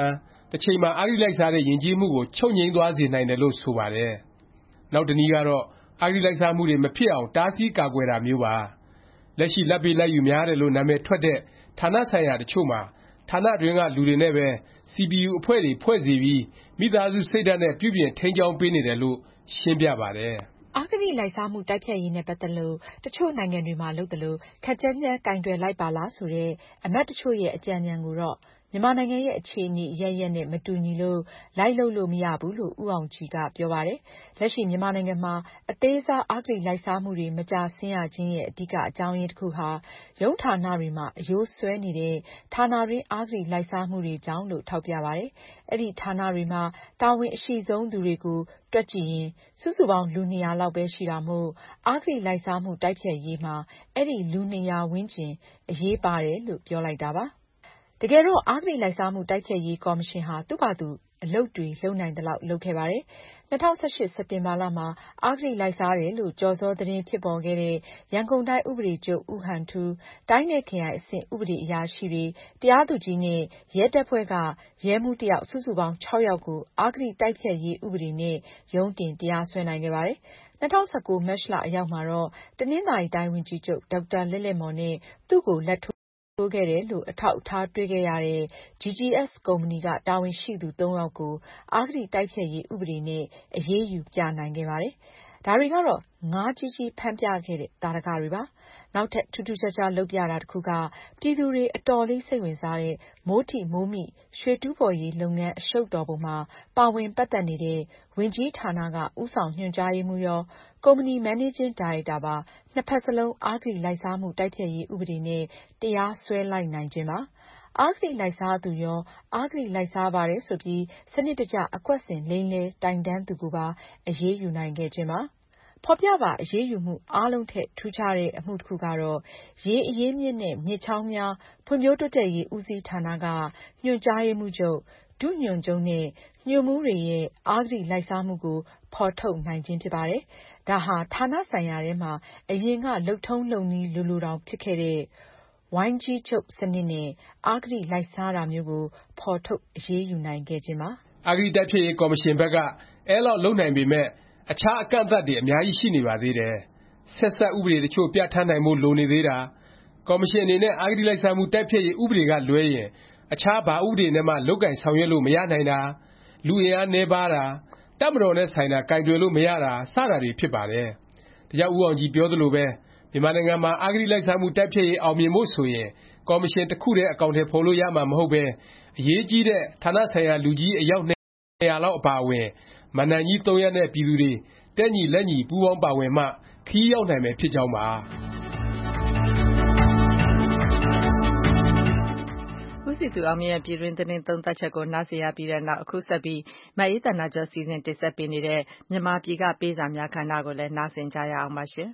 တစ်ချိန်မှာအဂတိလိုက်စားတဲ့ယဉ်ကျေးမှုကိုချုပ်ငြိမ်းသွားစေနိုင်တယ်လို့ဆိုပါတယ်။နောက်တစ်နည်းကတော့အဂတိလိုက်စားမှုတွေမဖြစ်အောင်တားဆီးကာကွယ်တာမျိုးပါ။လက်ရှိလာဘ်ပေးလာဘ်ယူများတယ်လို့နာမည်ထွက်တဲ့ဌာနဆိုင်ရာတစ်ချို့မှာဌာနအတွင်းကလူတွေနဲ့ပဲ CPU အဖွဲ့တွေဖွဲ့စေပြီးမိသားစုစိတ်ဓာတ်နဲ့ပြုပြင်ထိန်းကျောင်းပေးနေတယ်လို့ရှင်းပြပါတယ်။အဂတိလိုက်စားမှုတိုက်ဖျက်ရေးနဲ့ပတ်သက်လို့တစ်ချို့နိုင်ငံတွေမှာလုပ်သလိုခပ်ကြမ်းကြမ်းကိုင်တွယ်လိုက်ပါလားဆိုတဲ့အမတ်တစ်ချို့ရဲ့အကြံဉာဏ်ကိုတော့မြန်မာနိုင်ငံရဲ့အခြေအနေအရပ်ရပ်နဲ့မတူညီလို့လိုက်လုပ်လို့မရဘူးလို့ဦးအောင်ကြည်ကပြောပါတယ်။လက်ရှိမြန်မာနိုင်ငံမှာအသေးစားအဂတိလိုက်စားမှုတွေမကျဆင်းရခြင်းရဲ့အဓိကအကြောင်းရင်းတစ်ခုဟာရုံးဌာနတွေမှာအယိုးစွဲနေတဲ့ဌာနတွင်းအဂတိလိုက်စားမှုတွေကြောင့်လို့ထောက်ပြပါတယ်။အဲ့ဒီဌာနတွေမှာတာဝန်အရှိဆုံးသူတွေကိုတွက်ကြည့်ရင်စုစုပေါင်းလူ200လောက်ပဲရှိတာမို့အဂတိလိုက်စားမှုတိုက်ဖျက်ရေးမှာအဲ့ဒီလူ200ဝန်းကျင်အရေးပါတယ်လို့ပြောလိုက်တာပါ။တကယ်တော့အဂတိလိုက်စားမှုတိုက်ဖျက်ရေးကော်မရှင်ဟာသူ့ဘာသူအလုပ်တွေလုပ်နိုင်သလောက်လုပ်ခဲ့ပါတယ်။2018စက်တင်ဘာလမှာအဂတိလိုက်စားတယ်လို့ကျော်စောသတင်းဖြစ်ပေါ်ခဲ့တဲ့ရန်ကုန်တိုင်းဥပဒေချုပ်ဦးဟန်ထူးတိုင်းနဲ့ခရိုင်အဆင့်ဥပဒေအရာရှိတွေတရားသူကြီးနဲ့ရဲတပ်ဖွဲ့ကရဲမှူးတစ်ယောက်စုစုပေါင်း6ယောက်ကိုအဂတိတိုက်ဖျက်ရေးဥပဒေနဲ့ရုံးတင်တရားစွဲနိုင်ခဲ့ပါတယ်။2019မတ်လအရောက်မှာတော့တနင်္သာရီတိုင်းဝန်ကြီးချုပ်ဒေါက်တာလဲ့လဲ့မော်နဲ့သူ့ကိုလက်ထိုးခဲ့တယ်လို့အထောက်အထားတွေ့ခဲ့ရတဲ့ GGS ကုမ္ပဏီကတာဝန်ရှိသူ3ယောက်ကိုအဂတိတိုက်ဖျက်ရေးဥပဒေနဲ့အရေးယူပြနိုင်ခဲ့ပါတယ်။ဒါတွေကတော့ငါးကြီးကြီးဖမ်းပြခဲ့တဲ့သာဓကတွေပါ။နောက်ထပ်ထူးထူးခြားခြားလုပ်ပြတာတစ်ခုကပြည်သူတွေအတော်လေးစိတ်ဝင်စားတဲ့မိုးထိမိုးမိရွှေတူးဖော်ရေးလုပ်ငန်းအရှုပ်တော်ပုံမှာပါဝင်ပတ်သက်နေတဲ့ဝန်ကြီးဌာနကဦးဆောင်ညွှန်ကြားရေးမှူးရောကုမ္ပဏီမန်နေဂျင်းဒါရိုက်တာပါနှစ်ဖက်စလုံးအဂတိလိုက်စားမှုတိုက်ဖျက်ရေးဥပဒေနဲ့တရားစွဲလိုက်နိုင်ခြင်းပါ။အဂတိလိုက်စားသူရောအဂတိလိုက်စားပါတယ်ဆိုပြီးစနစ်တကျအကွက်ဆင်လိမ်လည်တိုင်တန်းသူကိုပါအရေးယူနိုင်ခဲ့ခြင်းပါ။ဖော်ပြပါအရေးယူမှုအားလုံးထက်ထူးခြားတဲ့အမှုတစ်ခုကတော့ရေအရင်းမြစ်နဲ့မြစ်ချောင်းများဖွံ့ဖြိုးတိုးတက်ရေးဦးစီးဌာနကညွှန်ကြားရေးမှူးချုပ်ဒုညွှန်ချုပ်နဲ့ညွှန်မှူးတွေရဲ့အဂတိလိုက်စားမှုကိုဖော်ထုတ်နိုင်ခြင်းဖြစ်ပါတယ်။ဒါဟာဌာနဆိုင်ရာထဲမှာအရင်ကလုပ်ထုံးလုပ်နည်းလိုတောင်ဖြစ်ခဲ့တဲ့ဝိုင်းကြီးချုပ်စနစ်နဲ့အဂတိလိုက်စားတာမျိုးကိုဖော်ထုတ်အရေးယူနိုင်ခဲ့ခြင်းပါ။အဂတိတိုက်ဖျက်ရေးကော်မရှင်ဘက်ကအဲလောက်လုပ်နိုင်ပေမယ့်အခြားအကန့်အသတ်တွေအများကြီးရှိနေပါသေးတယ်။ဆက်စပ်ဥပဒေတချို့ပြဋ္ဌာန်းနိုင်ဖို့လိုနေသေးတာကော်မရှင်အနေနဲ့အဂတိလိုက်စားမှုတိုက်ဖျက်ရေးဥပဒေကလွဲရင်အခြားဘာဥပဒေနဲ့မှလုပ်ကိုင်ဆောင်ရွက်လို့မရနိုင်တာလူအင်အားနည်းပါးတာတပ်မတော်နဲ့ဆိုင်တာကိုင်တွယ်လို့မရတာစတာတွေဖြစ်ပါတယ်။ဒါကြောင့်ဦးအောင်ကြည်ပြောသလိုပဲမြန်မာနိုင်ငံမှာအဂတိလိုက်စားမှုတိုက်ဖျက်ရေးအောင်မြင်ဖို့ဆိုရင်ကော်မရှင်တစ်ခုတည်းအကောင်အထည်ဖော်လို့ရမှာမဟုတ်ပဲအရေးကြီးတဲ့ဌာနဆိုင်ရာလူကြီးအယောက်200လောက်အပါအဝင်မဏ္ဍိုင်ကြီး3ရပ်နဲ့ပြည်သူတွေတက်ညီလက်ညီပူးပေါင်းပါဝင်မှခရီးရောက်နိုင်မယ်ဖြစ်ကြောင်းပါဦးစည်သူအောင်မြင့်ရဲ့ပြည်တွင်းသတင်းသုံးသပ်ချက်ကိုနားဆင်ရပြီးတဲ့နောက်အခုဆက်ပြီးမအေးသန္တာကျော်စီစဉ်တင်ဆက်ပေးနေတဲ့မြန်မာပြည်ကပေးစာများခန္ဓာကိုလည်းနားဆင်ကြရအောင်ပါရှင်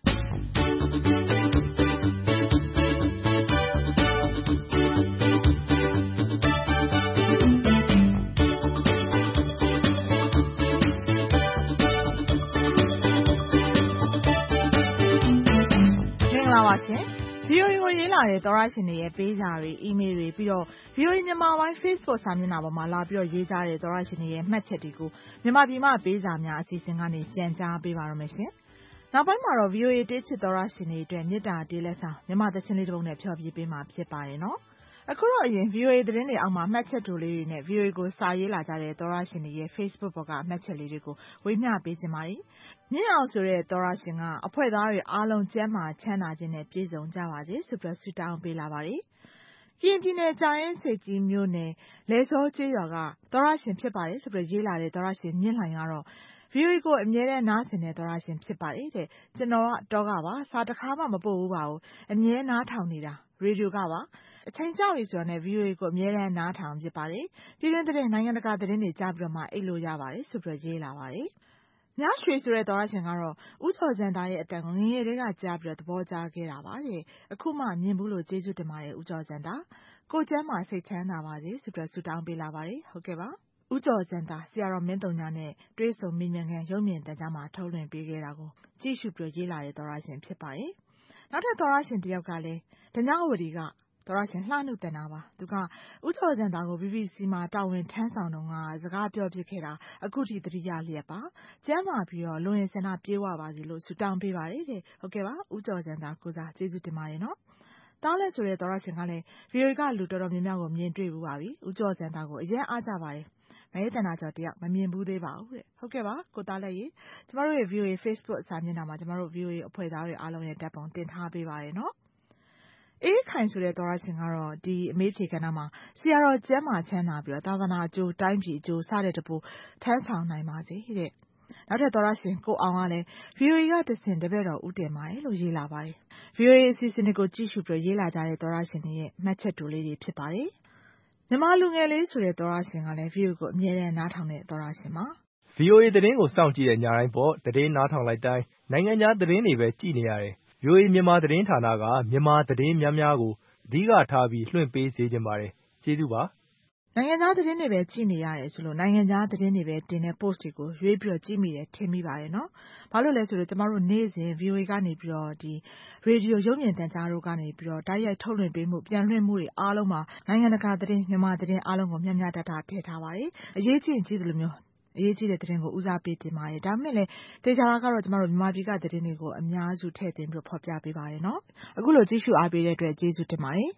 ပါရှင် VOA ကိုရေးလာတဲ့သောရရှင်တွေရဲ့ပေးစာတွေအီးမေးလ်တွေပြီးတော့ VOA မြန်မာပိုင်း Facebook စာမျက်နှာပေါ်မှာလာပြီးတော့ရေးကြတဲ့သောရရှင်တွေရဲ့မှတ်ချက်တွေကိုမြန်မာပြည်မှပေးစာများအစီအစဉ်ကနေပြန်ကြားပေးပါရမယ်ရှင်နောက်ပိုင်းမှာတော့ VOA တေးချစ်သောရရှင်တွေအတွက်မေတ္တာတေးလက်ဆောင်မြန်မာသချင်းလေးတစ်ပုဒ်နဲ့ဖျော်ဖြေပေးမှာဖြစ်ပါတယ်နော်အခုတော့အရင် VOA သတင်းတွေအောက်မှာမှတ်ချက်တူလေးတွေနဲ့ VOA ကိုစာရေးလာကြတဲ့သောရရှင်တွေရဲ့ Facebook ပေါ်ကအမှတ်ချက်လေးတွေကိုဝေမျှပေးခြင်းပါတယ်မြင့်အောင်ဆိုတဲ့သောရရှင်ကအဖွဲ့သားတွေအားလုံးကျန်းမာချမ်းသာခြင်းနဲ့ပြည့်စုံကြပါစေဆိုပြီးဆုတောင်းပေးလာပါတယ်ကရင်ပြည်နယ်ကြာရင်စိတ်ကြီးမြို့နယ်လဲစောကျေးရွာကသောရရှင်ဖြစ်ပါတယ်ဆိုပြီးရေးလာတဲ့သောရရှင်မြင့်လှိုင်ကတော့ VOA ကိုအမြဲတမ်းနားဆင်တဲ့သောရရှင်ဖြစ်ပါတယ်တဲ့ကျွန်တော်ကတော့ကပါစာတစ်ခါမှမပို့ဘူးပါဘူးအမြဲနားထောင်နေတာရေဒီယိုကပါအချိန်ကြောက်ပြီဆိုတော့ VOA ကိုအမြဲတမ်းနားထောင်ဖြစ်ပါတယ်ပြည်တွင်းသတင်းနိုင်ငံတကာသတင်းတွေကြားပြီးတော့မှအိတ်လို့ရပါတယ်ဆိုပြီးရေးလာပါတယ်မြရွှေဆိုတဲ့သောရရှင်ကတော့ဦးစောစံသားရဲ့အတန်ကိုငငယ်လေးကကြားပြီးတော့သဘောကျခဲ့တာပါတဲ့အခုမှမြင်ဘူးလို့ကျေးဇူးတင်ပါတယ်ဦးစောစံသားကိုကျမ်းမှာစိတ်ချမ်းသာပါစေဆိုပြီးဆုတောင်းပေးလာပါတယ်ဟုတ်ကဲ့ပါဦးကျော်စံသားဆရာတော်မင်းတုံညာနဲ့တွဲဆုံမိမြန်ခံရုံမြင့်တန်းကြားမှာထုတ်လွှင့်ပေးခဲ့တာကိုကြည့်ရှုပြီးရေးလာတဲ့သောရရှင်ဖြစ်ပါတယ်နောက်ထပ်သောရရှင်တစ်ယောက်ကလည်းဓညဝတီကသောရရှင်လှနှုတ်တန်တာပါသူကဦးကျော်စံသားကို BBC မှာတာဝန်ထမ်းဆောင်တော့ကစကားပြောပြခဲ့တာအခုထိသတိရလျက်ပါကျမ်းမာပြီးတော့လွန်ရင်ဆန္ဒပြေဝပါစေလို့ဆုတောင်းပေးပါတယ်တဲ့ဟုတ်ကဲ့ပါဦးကျော်စံသားကိုစားကျေးဇူးတင်ပါတယ်နော်တားလဲဆိုတဲ့သောရရှင်ကလည်း VOA ကလူတော်တော်များများကိုမြင်တွေ့ဘူးပါပြီဦးကျော်စံသားကိုအရင်အားကြပါတယ်မဲတနာကျော်တယောက်မမြင်ဘူးသေးပါဘူးတဲ့ဟုတ်ကဲ့ပါကိုသားလက်ရေကျမတို့ရဲ့ VOA Facebook စာမျက်နှာမှာကျမတို့ VOA အဖွဲ့သားတွေအားလုံးရဲ့ဓာတ်ပုံတင်ထားပေးပါတယ်နော်အေးခိုင်ဆိုတဲ့သောရရှင်ကတော့ဒီအမေးဖြေကဏ္ဍမှာဆရာတော်ကျမ်းမာချမ်းသာပြီးတော့သာသနာအကျိုးတိုင်းပြည်အကျိုးစတဲ့တပူထမ်းဆောင်နိုင်ပါစေတဲ့နောက်ထပ်သောရရှင်ကိုအောင်ကလည်း VOA ကတဆင်တပည့်တော်ဦးတင်ပါတယ်လို့ရေးလာပါတယ် VOA အစီအစဉ်တွေကိုကြည့်ရှုပြီးရေးလာကြတဲ့သောရရှင်တွေရဲ့မှတ်ချက်တူလေးတွေဖြစ်ပါတယ်မြန်မာလူငယ်လေးဆိုတဲ့သောရရှင်ကလည်း VOA ကိုအမြဲတမ်းနားထောင်တဲ့သောရရှင်ပါ VOA သတင်းကိုစောင့်ကြည့်တဲ့ညတိုင်းပေါ့သတင်းနားထောင်လိုက်တိုင်းနိုင်ငံခြားသတင်းတွေပဲကြည့်နေရတယ်VOA မြန်မာသတင်းဌာနကမြန်မာသတင်းများကိုအဓိကထားပြီးလွှင့်ပေးစေချင်ပါတယ်ကျေးဇူးပါနိုင်ငံခြားသတင်းတွေပဲကြည့်နေရတယ်ဆိုလို့နိုင်ငံခြားသတင်းတွေပဲတင်တဲ့ post တွေကိုရွေးပြီးတော့ကြည့်မိတယ်ထင်မိပါတယ်နော်ဘာလို့လဲဆိုတော့ကျမတို့နေ့စဉ် VOA ကနေပြီးတော့ဒီ radio ရုပ်မြင်သံကြားတို့ကနေပြီးတော့တိုက်ရိုက်ထုတ်လွှင့်ပေးမှုပြန်လွှင့်မှုတွေအားလုံးမှာနိုင်ငံတကာသတင်းမြန်မာသတင်းအားလုံးကိုမျှမျှတတထည့်ထားပါတယ်အရေးကြီးရင်ကြည့်တယ်လို့မျိုးအရေးကြီးတဲ့သတင်းကိုဦးစားပေးတင်ပါတယ်ဒါမဲ့လည်းတေချာတာကတော့ကျမတို့မြန်မာပြည်ကသတင်းတွေကိုအများစုထည့်တင်ပြီးတော့ဖော်ပြပေးပါတယ်နော်အခုလိုကြည့်ရှုအားပေးတဲ့အတွက်ကျေးဇူးတင်ပါတယ်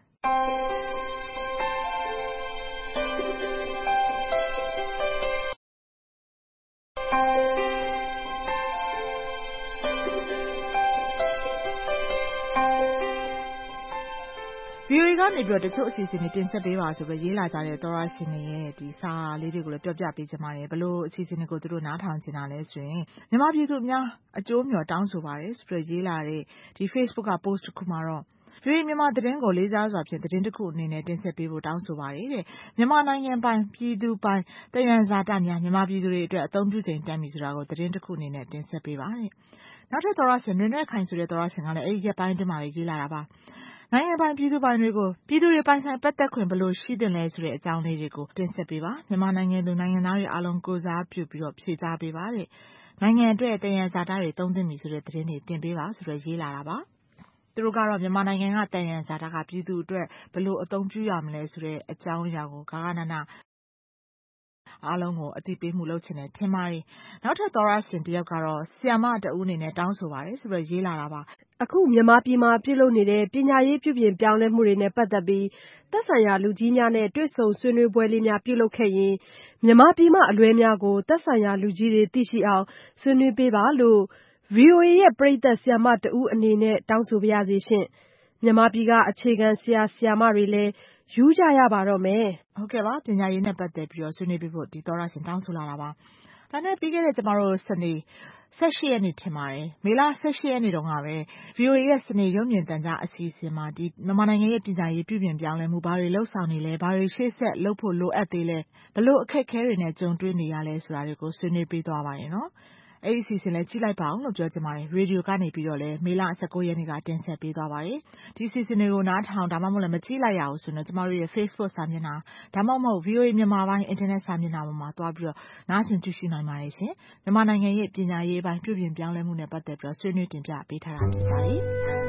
VOA ကနေပြီးတော့တချို့အစီအစဉ်တွေတင်ဆက်ပေးပါဆိုပြီးရေးလာကြတဲ့သောရရှင်တွေရဲ့ဒီစာလေးတွေကိုလည်းပြောပြပေးချင်ပါတယ်ဘလို့အစီအစဉ်တွေကိုသူတို့နားထောင်ချင်တာလဲဆိုရင်မြန်မာပြည်သူများအကျိုးမျှော်တောင်းဆိုပါတယ်ဆိုပြီးရေးလာတဲ့ဒီ Facebook က post တစ်ခုမှာတော့VOA မြန်မာသတင်းကိုလေးစားစွာဖြင့်သတင်းတစ်ခုအနေနဲ့တင်ဆက်ပေးဖို့တောင်းဆိုပါတယ်တဲ့မြန်မာနိုင်ငံပိုင်ပြည်သူပိုင်တယံဇာတများမြန်မာပြည်သူတွေအတွက်အသုံးပြုချိန်တန်ပြီဆိုတာကိုသတင်းတစ်ခုအနေနဲ့တင်ဆက်ပေးပါတယ်နောက်ထပ်သောရရှင်နွေနွဲ့ခိုင်ဆိုတဲ့သောရရှင်ကလည်းအဲ့ဒီရက်ပိုင်းအတွင်းမှာပဲရေးလာတာပါနိုင်ငံပိုင်ပြည်သူပိုင်တွေကိုပြည်သူတွေပိုင်ဆိုင်ပတ်သက်ခွင့်ဘယ်လိုရှိတင်လဲဆိုတဲ့အကြောင်းလေးတွေကိုတင်ဆက်ပေးပါမြန်မာနိုင်ငံသူနိုင်ငံသားတွေအားလုံးကိုစားပြုပြီးတော့ဖြေကြားပေးပါတဲ့နိုင်ငံအတွက်တယံဇာတတွေသုံးသင့်ပြီဆိုတဲ့သတင်းတွေတင်ပေးပါဆိုတော့ရေးလာတာပါသူတို့ကတော့မြန်မာနိုင်ငံကတယံဇာတကပြည်သူအတွက်ဘယ်လိုအသုံးပြုရမလဲဆိုတဲ့အကြောင်းအရာကိုဂဂနနအားလုံးကိုအသိပေးမှုလုပ်ချင်တယ်ထင်ပါတယ်နောက်ထပ်သောရရှင်တယောက်ကတော့ဆီယာမတဦးအနေနဲ့တောင်းဆိုပါတယ်ဆိုတော့ရေးလာတာပါအခုမြန်မာပြည်မှာပြုလုပ်နေတဲ့ပညာရေးပြုပြင်ပြောင်းလဲမှုတွေနဲ့ပတ်သက်ပြီးသက်ဆိုင်ရာလူကြီးများနဲ့တွေ့ဆုံဆွေးနွေးပွဲလေးများပြုလုပ်ခဲ့ရင်မြန်မာပြည်မှာအလွဲများကိုသက်ဆိုင်ရာလူကြီးတွေသိရှိအောင်ဆွေးနွေးပေးပါလို့ VOA ရဲ့ပရိသတ်ဆီယာမတဦးအနေနဲ့တောင်းဆိုပါရစေရှင်မြန်မာပြည်ကအခြေခံဆရာဆရာမတွေလည်းယူကြရပါတော့မယ်ဟုတ်ကဲ့ပါပညာရေးနဲ့ပတ်သက်ပြီးတော့ဆွေးနွေးပေးဖို့ဒီသောရရှင်တောင်းဆိုလာတာပါဒါနဲ့ပြီးခဲ့တဲ့ကျမတို့စနေ18ရက်နေ့ထင်ပါတယ်မေလ18ရက်နေ့တုန်းကပဲ VOA ရဲ့စနေရုပ်မြင်သံကြားအစီအစဉ်မှာဒီမြန်မာနိုင်ငံရဲ့ပြည်သားရေးပြုပြင်ပြောင်းလဲမှုဘာတွေလှုပ်ဆောင်နေလဲဘာတွေရှေ့ဆက်လုပ်ဖို့လိုအပ်သေးလဲဘလို့အခက်အခဲတွေနဲ့ကြုံတွေ့နေရလဲဆိုတာတွေကိုဆွေးနွေးပေးသွားပါတယ်နော်အဲ့ဒီအစီအစဉ်လည်းကြည့်လိုက်ပါအောင်လို့ပြောချင်ပါတယ်ရေဒီယိုကနေပြီးတော့လည်းမေလ19ရက်နေ့ကတင်ဆက်ပေးသွားပါတယ်ဒီအစီအစဉ်တွေကိုနားထောင်ဒါမှမဟုတ်လည်းမကြည့်လိုက်ရအောင်ဆိုတော့ကျမတို့ရဲ့ Facebook စာမျက်နှာဒါမှမဟုတ် VOA မြန်မာပိုင်း internet စာမျက်နှာပေါ်မှာတွားပြီးတော့နားဆင်ကြည့်ရှုနိုင်ပါတယ်ရှင်မြန်မာနိုင်ငံရဲ့ပညာရေးပိုင်းပြုပြင်ပြောင်းလဲမှုနဲ့ပတ်သက်ပြီးတော့ဆွေးနွေးတင်ပြပေးထားတာဖြစ်ပါတယ်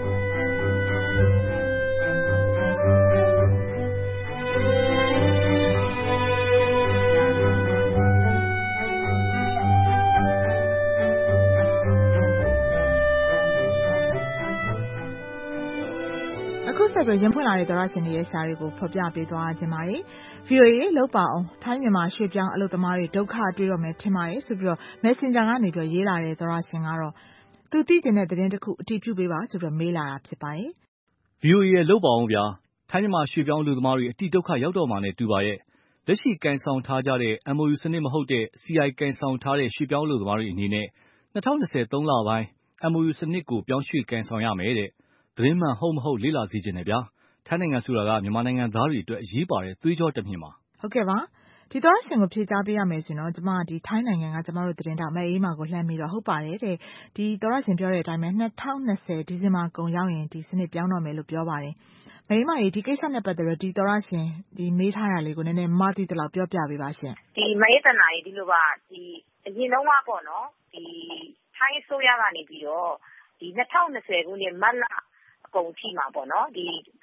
အခုဆက်ပြီးရင်ဖွင့်လာတဲ့သောရရှင်တွေရဲ့စာတွေကိုဖော်ပြပေးသွားခြင်းပါတယ်။ VOA လောက်ပါအောင်ထိုင်းမြန်မာရွှေ့ပြောင်းအလုပ်သမားတွေဒုက္ခတွေ့တော့မယ်ထင်ပါတယ်ဆိုပြီးတော့ Messenger ကနေပြီးရေးလာတဲ့သောရရှင်ကတော့သူသိကျင်တဲ့သတင်းတစ်ခုအတည်ပြုပေးပါဆိုပြီးမေးလာတာဖြစ်ပါတယ်။ VOA ရဲ့လောက်ပါအောင်ဗျာထိုင်းမြန်မာရွှေ့ပြောင်းအလုပ်သမားတွေအတိဒုက္ခရောက်တော့မှာနဲ့တူပါရဲ့လက်ရှိကန်ဆောင်ထားကြတဲ့ MOU စနစ်မဟုတ်တဲ့ CI ကန်ဆောင်ထားတဲ့ရွှေ့ပြောင်းအလုပ်သမားတွေအနေနဲ့2023လပိုင်း MOU စနစ်ကိုပြောင်းရွှေ့ကန်ဆောင်ရမယ်တဲ့သတင်းမှန်ဟုတ်မဟုတ်လေ့လာစေချင်တယ်ဗျာထိုင်းနိုင်ငံဆိုတာကမြန်မာနိုင်ငံသားတွေအတွက်အရေးပါတဲ့သွေးကြောတမင်ပါဟုတ်ကဲ့ပါဒီသောရရှင်ကိုဖြေကြားပေးရမယ်ဆိုတော့ကျမဒီထိုင်းနိုင်ငံကကျမတို့သတင်းတောက်မအေးမာကိုလှမ်းပြီးတော့ဟုတ်ပါတယ်တဲ့ဒီသောရရှင်ပြောတဲ့အတိုင်းပဲ2020ဒီဇင်ဘာကုန်ရောက်ရင်ဒီစနစ်ပြောင်းတော့မယ်လို့ပြောပါတယ်မအေးမာကြီးဒီကိစ္စနဲ့ပတ်သက်ပြီးဒီသောရရှင်ဒီမေးထားတာလေးကိုနည်းနည်းမသိတလောက်ပြောပြပေးပါရှင်ဒီမအေးတနာကြီးဒီလိုပါဒီအရင်တော့ကပေါ့နော်ဒီထိုင်းဆိုရကနေပြီးတော့ဒီ2020ခုနှစ်မတ်လအကုန်ထိမှာပေါ့နော်ဒီ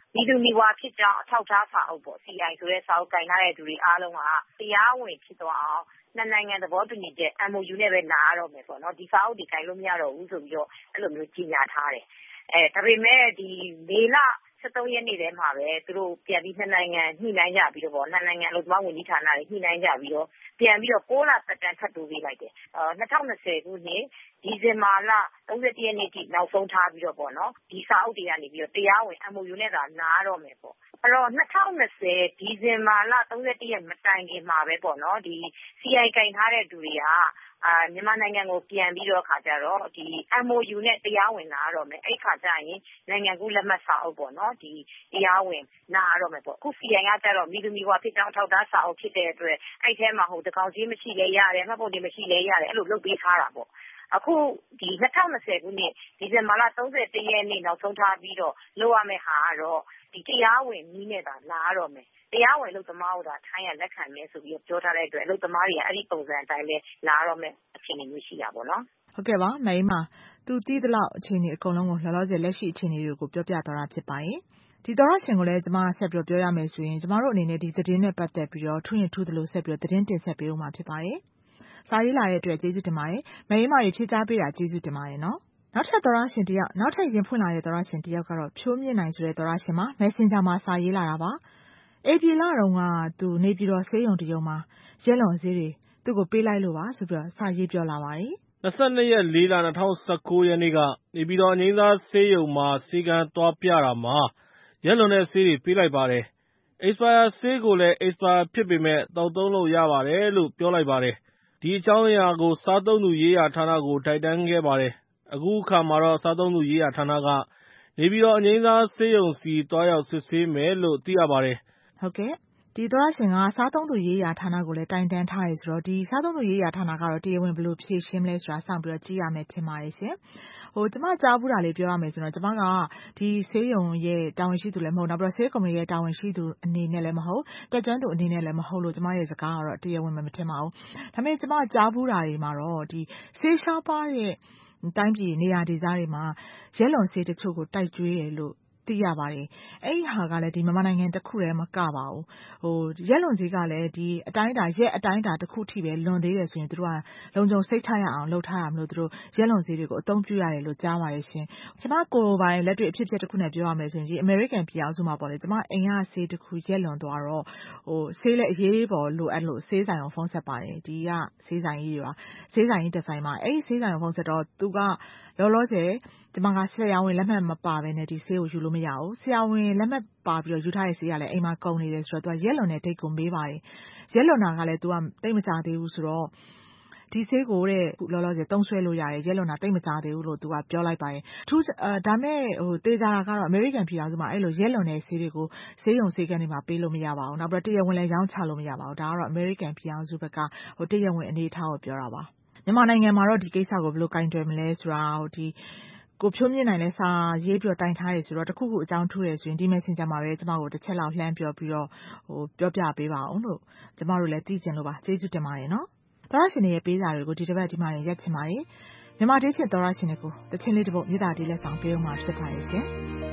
မိသူမိဘဖြစ်ကြောင်းအထောက်အထားစာအုပ်ပေါ့ CI ဆိုတဲ့စာအုပ်ကိုင်ထားတဲ့သူတွေအားလုံးကတရားဝင်ဖြစ်သွားအောင်နှစ်နိုင်ငံသဘောတူညီချက် MOU နဲ့ပဲလာရတော့မယ်ပေါ့နော်ဒီစာအုပ်တွေကိုင်လို့မရတော့ဘူးဆိုပြီးတော့အဲ့လိုမျိုးကြီးညာထားတယ်ဒါပေမဲ့ဒီမေလ23ရက်နေ့ထဲမှာပဲသူတို့ပြန်ပြီးနှစ်နိုင်ငံညှိနှိုင်းကြပြီးတော့နှစ်နိုင်ငံအလုပ်သမားဝန်ကြီးဌာနတွေညှိနှိုင်းကြပြီးတော့ပြန်ပြီးတော့6လသက်တမ်းထပ်တိုးပေးလိုက်တယ်2020ခုနှစ်ဒီဇင်ဘာလ31ရက်နေ့ထိနောက်ဆုံးထားပြီးတော့ပေါ့နော်ဒီစာအုပ်တွေကနေပြီးတော့တရားဝင် MOU နဲ့သာလာရတော့မယ်ပေါ့အဲ့တော့2020ဒီဇင်ဘာလ31ရက်မတိုင်ခင်မှာပဲပေါ့နော်ဒီ CI ကင်ထားတဲ့သူတွေကမြန်မာနိုင်ငံကိုပြန်ပြီးတော့ခါကြတော့ဒီ MOU နဲ့တရားဝင်လာရတော့မယ်အဲ့ခါကျရင်နိုင်ငံကူးလက်မှတ်စာအုပ်ပေါ့နော်ဒီတရားဝင်လာရတော့မယ်ပေါ့အခု CI ကကြတော့မိသူမိဘဖြစ်ကြောင်းအထောက်အထားစာအုပ်ဖြစ်တဲ့အတွက်အဲ့ထဲမှာတကောင်ကြီးမရှိလဲရတယ်မှတ်ပုံတင်မရှိလဲရတယ်အဲ့လိုလုပ်ပေးထားတာပေါ့အခုဒီ2020ခုနှစ်ဒီဇင်ဘာလ31ရက်နေ့နောက်ဆုံးထားပြီးတော့လုပ်ရမယ့်ဟာကတော့ဒီတရားဝင်နည်းနဲ့သာလာရတော့မယ်တရားဝင်လုပ်သမားတို့ဒါထိုင်းရလက်ခံမယ်ဆိုပြီးပြောထားတဲ့အတွက်လုပ်သမားတွေကအဲ့ဒီပုံစံအတိုင်းပဲလာရတော့မယ်အခြေအနေမျိုးရှိတာပေါ့နော်ဟုတ်ကဲ့ပါမအေးမသူတည်သလောက်အခြေအနေအကုန်လုံးကိုလောလောဆယ်လက်ရှိအခြေအနေတွေကိုပြောပြသွားတာဖြစ်ပါတယ်ဒီသောရရှင်ကိုလည်းကျွန်မဆက်ပြီးပြောရမယ်ဆိုရင်ကျွန်တော်တို့အနေနဲ့ဒီသတင်းနဲ့ပတ်သက်ပြီးတော့ထူးရင်ထူးသလိုဆက်ပြီးသတင်းတင်ဆက်ပေးဦးမှာဖြစ်ပါတယ်စာရေးလာတဲ့အတွက်ကျေးဇူးတင်ပါတယ်မအေးမတွေဖြည့်ချပေးတာကျေးဇူးတင်ပါတယ်နော်နောက်ထပ်သောရရှင်တယောက်နောက်ထပ်ရင်ဖွင့်လာတဲ့သောရရှင်တယောက်ကတော့ဖြိုးမြင့်နိုင်ဆိုတဲ့သောရရှင်မှာ Messenger မှာစာရေးလာတာပါဧပြီလတုန်းကသူနေပြည်တော်ဆေးရုံတရုံမှာရက်လွန်ဆေးတွေသူ့ကိုပေးလိုက်လို့ပါဆိုပြီးစာရေးပြောလာပါတယ် 22ရက်4လ2019ရက်နေ့ကနေပြည်တော်အငိမ့်သားဆေးရုံမှာဆေးကန်းသွားပြတာမှာရက်လွန်တဲ့ဆေးတွေပေးလိုက်ပါတယ်expire ဆေးကိုလည်း expire ဖြစ်ပေမဲ့တောက်သုံးလို့ရပါတယ်လို့ပြောလိုက်ပါတယ်ဒီအကြောင်းအရာကိုစားသုံးသူရေးရာဌာနကိုတိုက်တန်းခဲ့ပါတယ်အခုအခါမှာတော့စားသုံးသူရေးရာဌာနကနေပြည်တော်အငိမ့်သားဆေးရုံစီသွားရောက်စစ်ဆေးမယ်လို့သိရပါတယ်ဟုတ်ကဲ့ဒီသောရရှင်ကစားသုံးသူရေးရာဌာနကိုလည်းတိုင်တန်းထားရဆိုတော့ဒီစားသုံးသူရေးရာဌာနကတော့တရားဝင်ဘယ်လိုဖြေရှင်းမလဲဆိုတာစောင့်ပြီးတော့ကြည့်ရမယ်ထင်ပါတယ်ရှင်ကျမကြားဘူးတာလေးပြောရမယ်ဆိုတော့ကျမကဒီဆေးရုံရဲ့တာဝန်ရှိသူလည်းမဟုတ်နောက်ပြီးတော့ဆေးကုမ္ပဏီရဲ့တာဝန်ရှိသူအနေနဲ့လည်းမဟုတ်တက်ကြွသူအနေနဲ့လည်းမဟုတ်လို့ကျမရဲ့စကားကတော့တရားဝင်မထင်ပါဘူးဒါပေမဲ့ကျမကြားဘူးတာတွေမှာတော့ဒီဆေးရှားပါတဲ့တိုင်းပြည်နေရာဒေသတွေမှာရက်လွန်ဆေးတချို့ကိုတိုက်ကျွေးတယ်လို့သိရပါတယ်အဲ့ဒီဟာကလည်းဒီမြန်မာနိုင်ငံတစ်ခုတည်းမကပါဘူးရက်လွန်ဆေးကလည်းဒီအတိုင်းအတာရက်အတိုင်းအတာတစ်ခုထိပဲလွန်သေးတယ်ဆိုရင်တို့ကလုံခြုံစိတ်ချရအောင်လုပ်ထားရမလို့တို့ရက်လွန်ဆေးတွေကိုအသုံးပြုရတယ်လို့ကြားပါတယ်ရှင်ကျမကိုယ်ပိုင်လက်တွေ့အဖြစ်အပျက်တစ်ခုနဲ့ပြောရမယ်ဆိုရင်ဒီ American ပြည်အောင်စုမှာပေါ့လေကျမအိမ်ကဆေးတစ်ခုရက်လွန်သွားတော့ဆေးလည်းအရေးပေါ်လိုအပ်လို့ဆေးဆိုင်ကိုဖုန်းဆက်ပါတယ်ဒီကဆေးဆိုင်ကြီးတစ်ဆိုင်မှာအဲ့ဒီဆေးဆိုင်ကိုဖုန်းဆက်တော့သူကလောလောဆယ်ကျမကဆရာဝန်လက်မှတ်မပါဘဲနဲ့ဒီဆေးကိုယူလို့မရဘူးဆရာဝန်လက်မှတ်ပါပြီးတော့ယူထားတဲ့ဆေးကလည်းအိမ်မှာကုန်နေတယ်ဆိုတော့သူကရက်လွန်တဲ့ဒိတ်ကိုမေးပါတယ်ရက်လွန်တာကလည်းသူကတိတ်မကြသေးဘူးဆိုတော့ဒီဆေးကိုတဲ့လောလောဆယ်သုံးဆွဲလို့ရတယ်ရက်လွန်တာတိတ်မကြသေးဘူးလို့သူကပြောလိုက်ပါတယ်ဒါမဲ့တေချာတာကတော့ American ပြည်အောင်စုမှာအဲ့လိုရက်လွန်တဲ့ဆေးတွေကိုဆေးရုံဆေးကန်းတွေမှာပေးလို့မရပါဘူးနောက်ပြီးတရားဝင်လည်းရောင်းချလို့မရပါဘူးဒါကတော့ American ပြည်အောင်စုဘက်ကတရားဝင်အနေအထားကိုပြောတာပါမြန်မာနိုင်ငံမှာတော့ဒီကိစ္စကိုဘယ်လိုကင်တွယ်မလဲဆိုတာဒီကိုဖြိုးမြင့်နိုင်လဲစာရေးပြီးတိုင်ထားရဆိုတော့တခုခုအကြောင်းထူးရဆိုရင်ဒီ Messenger မှာပဲကျမကိုတစ်ချက်လောက်လှမ်းပြောပြီးတော့ပြောပြပေးပါအောင်လို့ကျမတို့လည်းသိချင်လို့ပါကျေးဇူးတင်ပါတယ်နော်သောရရှင်ရဲ့ပေးစာတွေကိုဒီတစ်ပတ်ဒီမှာရက်ချင်ပါတယ်မြန်မာဒေးချင်သောရရှင်တွေကိုတချင်းလေးတစ်ပုဒ်မြေတာတီးလက်ဆောင်ပေးအောင်မှာဖြစ်ပါရဲ့ရှင်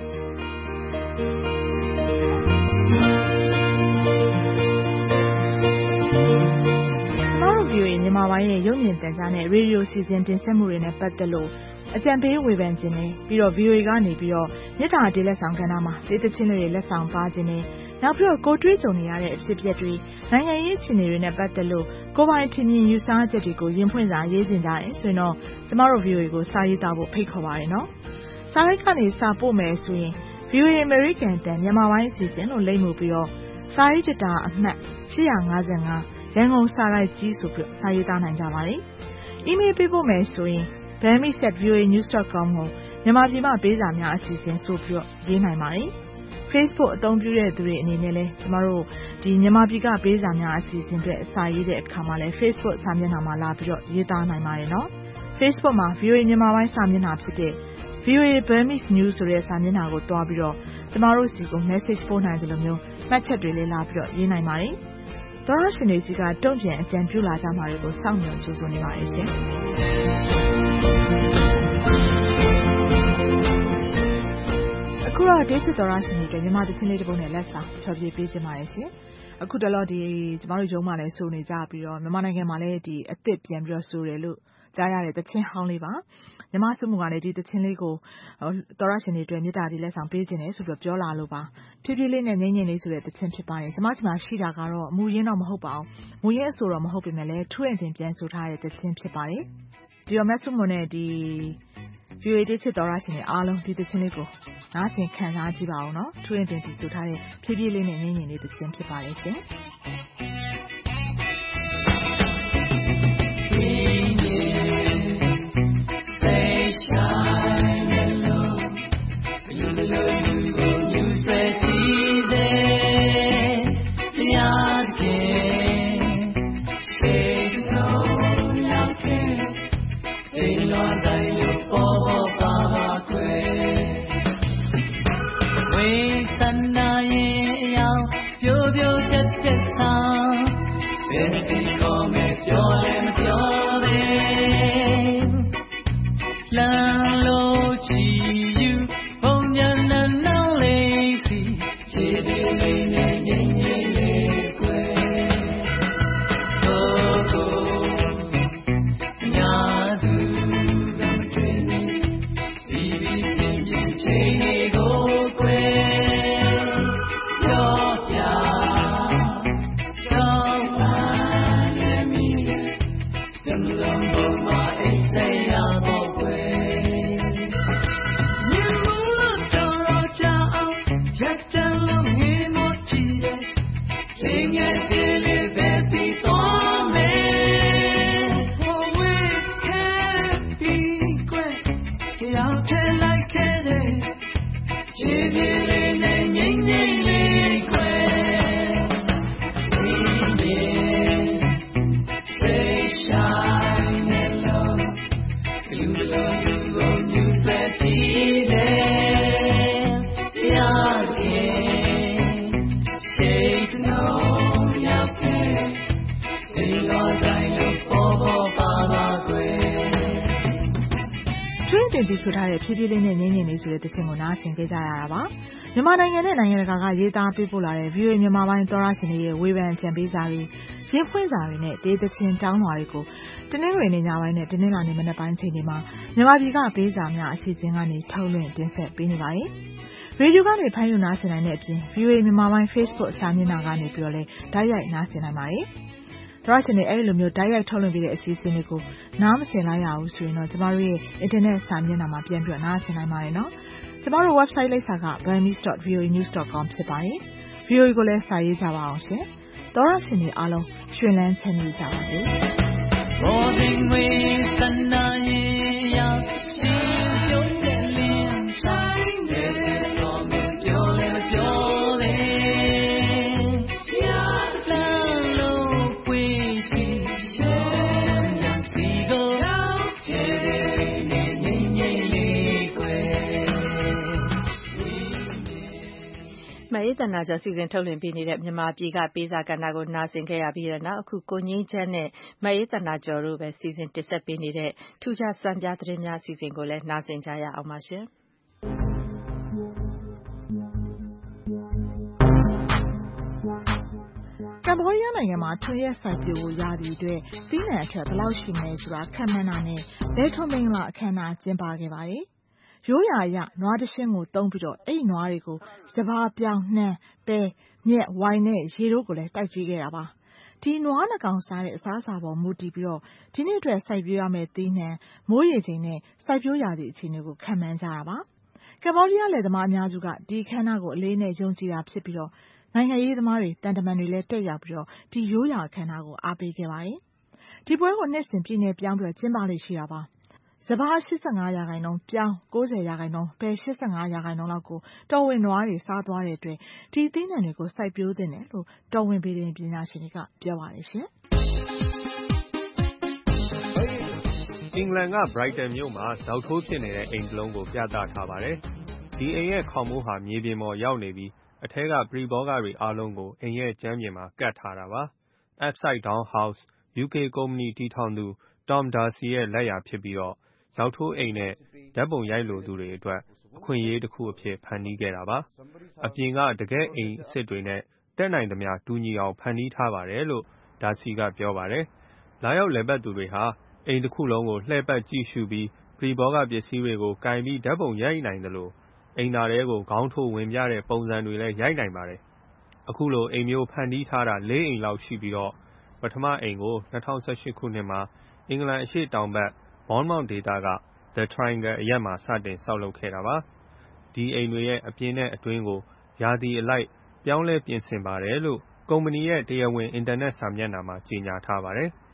ကျမတို့ VOA မြန်မာပိုင်းရဲ့ရုပ်မြင်သံကြားနဲ့ရေဒီယိုစီစဉ်တင်ဆက်မှုတွေနဲ့ပတ်သက်လို့အကြံပေးဝေဖန်ခြင်းနဲ့ပြီးတော့ VOA ကနေပြီးတော့မြေတာတီးလက်ဆောင်ကဏ္ဍမှာဒေသချင်းတွေလက်ဆောင်ပါခြင်းနဲ့နောက်ပြီးတော့ကိုတွေးကြုံနေရတဲ့အဖြစ်အပျက်တွေနိုင်ငံရေးအခြေအနေတွေနဲ့ပတ်သက်လို့ကိုယ်ပိုင်ထင်မြင်ယူဆချက်တွေကိုရင်ဖွင့်စာရေးခြင်းကြတယ်ဆိုရင်တော့ကျမတို့ VOA ကိုစာရေးသားဖို့ဖိတ်ခေါ်ပါရနော်စာရိုက်ကနေစာပို့မယ်ဆိုရင် VOA American တန်မြန်မာပိုင်းအစီအစဉ်လို့လိမ့်မှုပြီးတော့စာရေးတတာအမှတ်855ရန်ကုန်စာရိုက်ကြီးဆိုပြီးစာရေးသားနိုင်ကြပါတယ်။ email ပေးဖို့မယ်ဆိုရင်bami@voanews.com ကိုမြန်မာပြည်မှာပေးစာများအစီအစဉ်ဆိုပြီးရေးနိုင်ပါတယ်။ Facebook အသုံးပြုတဲ့သူတွေအနေနဲ့လည်းကျမတို့ဒီမြန်မာပြည်ကပေးစာများအစီအစဉ်တွေစာရေးတဲ့အခါမှာလည်း Facebook စာမျက်နှာမှာလာပြီးတော့ရေးသားနိုင်ပါတယ်နော်။ Facebook မှာ VOA မြန်မာပိုင်းစာမျက်နှာဖြစ်တဲ့ VOA Burmese News ဆိုတဲ့စာမျက်နှာကိုတွားပြီးတော့ကျမတို့စီကို message ပို့နိုင်တယ်လို့မျိုးမှတ်ချက်တွေလည်းလာပြီးတော့ရေးနိုင်ပါတယ်။သောရရှင်တွေစီကတုံ့ပြန်အကြံပြုလာကြမှာတွေကိုစောင့်မျှော်ကြိုးစားနေပါတယ်ရှင်။အခုတော့တေးချစ်တော်ရရှင်တွေမြန်မာသချင်းလေးတစ်ပုဒ်နဲ့လက်ဆောင်ဖျော်ဖြေပေးခြင်းပါတယ်ရှင်အခုတလောကျမတို့ရုံးမှာလည်းဆိုနေကြပြီးတော့မြန်မာနိုင်ငံမှာလည်းဒီအသစ်ပြန်ပြီးတော့ဆိုတယ်လို့ကြားရတဲ့သချင်းဟောင်းလေးပါညီမစုမှုကလည်းဒီသချင်းလေးကိုတော်ရရှင်တွေအတွက်မေတ္တာဒီလက်ဆောင်ပေးခြင်းနဲ့ဆိုပြီးပြောလာလို့ပါဖြည်းဖြည်းလေးနဲ့ငိမ့်ငိမ့်လေးဆိုတဲ့သချင်းဖြစ်ပါတယ်ညီမရှိတာကတော့မူရင်းတော့မဟုတ်ပါဘူးမူရင်းအဆိုတော့မဟုတ်ပေမဲ့လည်းထူးရင်ပြန်ဆိုထားတဲ့သချင်းဖြစ်ပါတယ်ဒီတော့မဆုမှုနဲ့ဒီ VOA တေးချစ်တော်ရရှင်တွေအားလုံးဒီသချင်းလေးကိုနားဆင်ခံစားကြည့်ပါဦးနော်ထူးရင်ဒီဆိုထားတဲ့ဖြည်းဖြည်းလေးနဲ့ငိမ့်ငိမ့်လေးသချင်းဖြစ်ပါတယ်ရှင်ဒီဆိုထားတဲ့ဖြည်းဖြည်းလေးနဲ့ငိမ့်ငိမ့်လေးဆိုတဲ့သချင်းကိုနားဆင်ခဲ့ကြရတာပါမြန်မာနိုင်ငံနဲ့နိုင်ငံတကာကရေးသားပေးပို့လာတဲ့ VOA မြန်မာပိုင်းသောရရှင်တွေရဲ့ဝေဖန်ကြံပေးစာတွေရင်းဖွင့်စာတွေနဲ့ဒေသချင်းတောင်းလွှာတွေကိုတနင်္ဂနွေနေ့ညပိုင်းနဲ့တနင်္လာနေ့မနက်ပိုင်းချိန်တွေမှာမြန်မာပြည်ကပေးစာများအစီအစဉ်ကနေထုတ်လွှင့်တင်ဆက်ပေးနေပါတယ်ရေဒီယိုကနေဖမ်းယူနားဆင်နိုင်တဲ့အပြင် VOA မြန်မာပိုင်း Facebook စာမျက်နှာကနေပြီးတော့လည်းတိုက်ရိုက်နားဆင်နိုင်ပါတယ်။ဒါရှင်တွေအဲ့လိုမျိုးတိုက်ရိုက်ထုတ်လွှင့်ပေးတဲ့အစီအစဉ်တွေကိုနားမဆင်လိုက်ရဘူးဆိုရင်တော့ကျမတို့ရဲ့ internet စာမျက်နှာမှာပြန်ပြီးနားဆင်နိုင်ပါတယ်နော်။ကျမတို့ website လိပ်စာက burmese.voanews.com ဖြစ်ပါတယ်။ VOA ကိုလည်းစာရေးကြပါအောင်ရှင်။သောရရှင်တွေအားလုံးရွှင်လန်းချမ်းမြေ့ကြပါစေ။မအေးသန္တာကျော်စီစဉ်ထုတ်လွှင့်ပေးနေတဲ့မြန်မာပြည်ကပေးစာကဏ္ဍကိုနားဆင်ခဲ့ရပြီးတဲ့နောက်အခုကိုငင်းချမ်းနဲ့မအေးသန္တာကျော်တို့ပဲစီစဉ်တင်ဆက်ပေးနေတဲ့ထူးခြားစံပြသတင်းများအစီအစဉ်ကိုလည်းနားဆင်ကြရအောင်ပါရှင်ကမ္ဘောဒီးယားနိုင်ငံမှာထွန်ရက်စိုက်ပျိုးဖို့ရာသီအတွက်သီးနှံအထွက်ဘယ်လောက်ရှိမလဲဆိုတာခန့်မှန်းတာနဲ့လယ်ထွန်မင်္ဂလာအခမ်းအနားကျင်းပခဲ့ပါတယ်။ရိုးရာအရနွားတရှင်းကိုသုံးပြီးတော့အဲ့နွားတွေကိုစပါးပြောင်းနှမ်းပဲမြက်ဝိုင်နဲ့ရေတို့ကိုလည်းတိုက်ကျွေးခဲ့တာပါ။ဒီနွားနှကောင်စားတဲ့အစားအစာပေါ်မူတည်ပြီးတော့ဒီနေ့အတွက်စိုက်ပျိုးရမယ့်သီးနှံမိုးရေချိန်နဲ့စိုက်ပျိုးရာသီအခြေအနေကိုခန့်မှန်းကြတာပါ။ကမ္ဘောဒီးယားလယ်သမားအများစုကဒီအခမ်းအနားကိုအလေးနဲ့ယုံကြည်တာဖြစ်ပြီးတော့နိုင်ငံရေးသမားတွေတန်တမန်တွေလည်းတက်ရောက်ပြီးတော့ဒီရိုးရာအခမ်းအနားကိုအားပေးခဲ့ပါတယ်။ဒီပွဲကိုနှစ်စဉ်ပြည်နယ်ပြောင်းပြီးတော့ကျင်းပလေ့ရှိတာပါ။စပါး85%ပြောင်း90%ပဲ85%လောက်ကိုတော်ဝင်နွားတွေစားသွားတဲ့အတွက်ဒီသီးနှံတွေကိုစိုက်ပျိုးသင့်တယ်လို့တော်ဝင်ပြည်ပညာရှင်တွေကပြောပါတယ်ရှင်။အင်္ဂလန်က Brighton မြို့မှာဇောက်ထိုးဖြစ်နေတဲ့အိမ်တစ်လုံးကိုပြသထားပါတယ်။ဒီအိမ်ရဲ့ခေါင်မိုးဟာမြေပြင်ပေါ်ရောက်နေပြီးအထဲကပရိဘောဂတွေအားလုံးကိုအိမ်ရဲ့ကြမ်းပြင်မှာကပ်ထားတာပါ။ Upside Down House UK ကုမ္ပဏီတည်ထောင်သူ Tom Darcy ရဲ့လက်ရာဖြစ်ပြီးတော့ဇောက်ထိုးအိမ်နဲ့ဓာတ်ပုံရိုက်လိုသူတွေအတွက်အခွင့်အရေးတစ်ခုအဖြစ်ဖန်တီးခဲ့တာပါ။အပြင်ကတကယ့်အိမ်အစစ်တွေနဲ့တက်နိုင်သမျှတူညီအောင်ဖန်တီးထားပါတယ်လို့ဒါစီကပြောပါတယ်။လာရောက်လည်ပတ်သူတွေဟာအိမ်တစ်ခုလုံးကိုလှည့်ပတ်ကြည့်ရှုပြီးပရိဘောဂပစ္စည်းတွေကိုကင်ပြီးဓာတ်ပုံရိုက်နိုင်တယ်လို့အိမ်သားတွေကိုခေါင်းထိုးဝင်ပြတဲ့ပုံစံတွေလည်းရိုက်နိုင်ပါတယ်။အခုလိုအိမ်မျိုးဖန်တီးထားတာ၄အိမ်လောက်ရှိပြီးတော့ပထမအိမ်ကို2018ခုနှစ်မှာအင်္ဂလန်အရှေ့တောင်ဘက် Bournemouth ဒေသက The Triangle အရပ်မှာစတင်ဆောက်လုပ်ခဲ့တာပါ။ဒီအိမ်တွေရဲ့အပြင်နဲ့အတွင်းကိုရာသီအလိုက်ပြောင်းလဲပြင်ဆင်ပါတယ်လို့ကုမ္ပဏီရဲ့တရားဝင်အင်တာနက်စာမျက်နှာမှာကြေညာထားပါတယ်။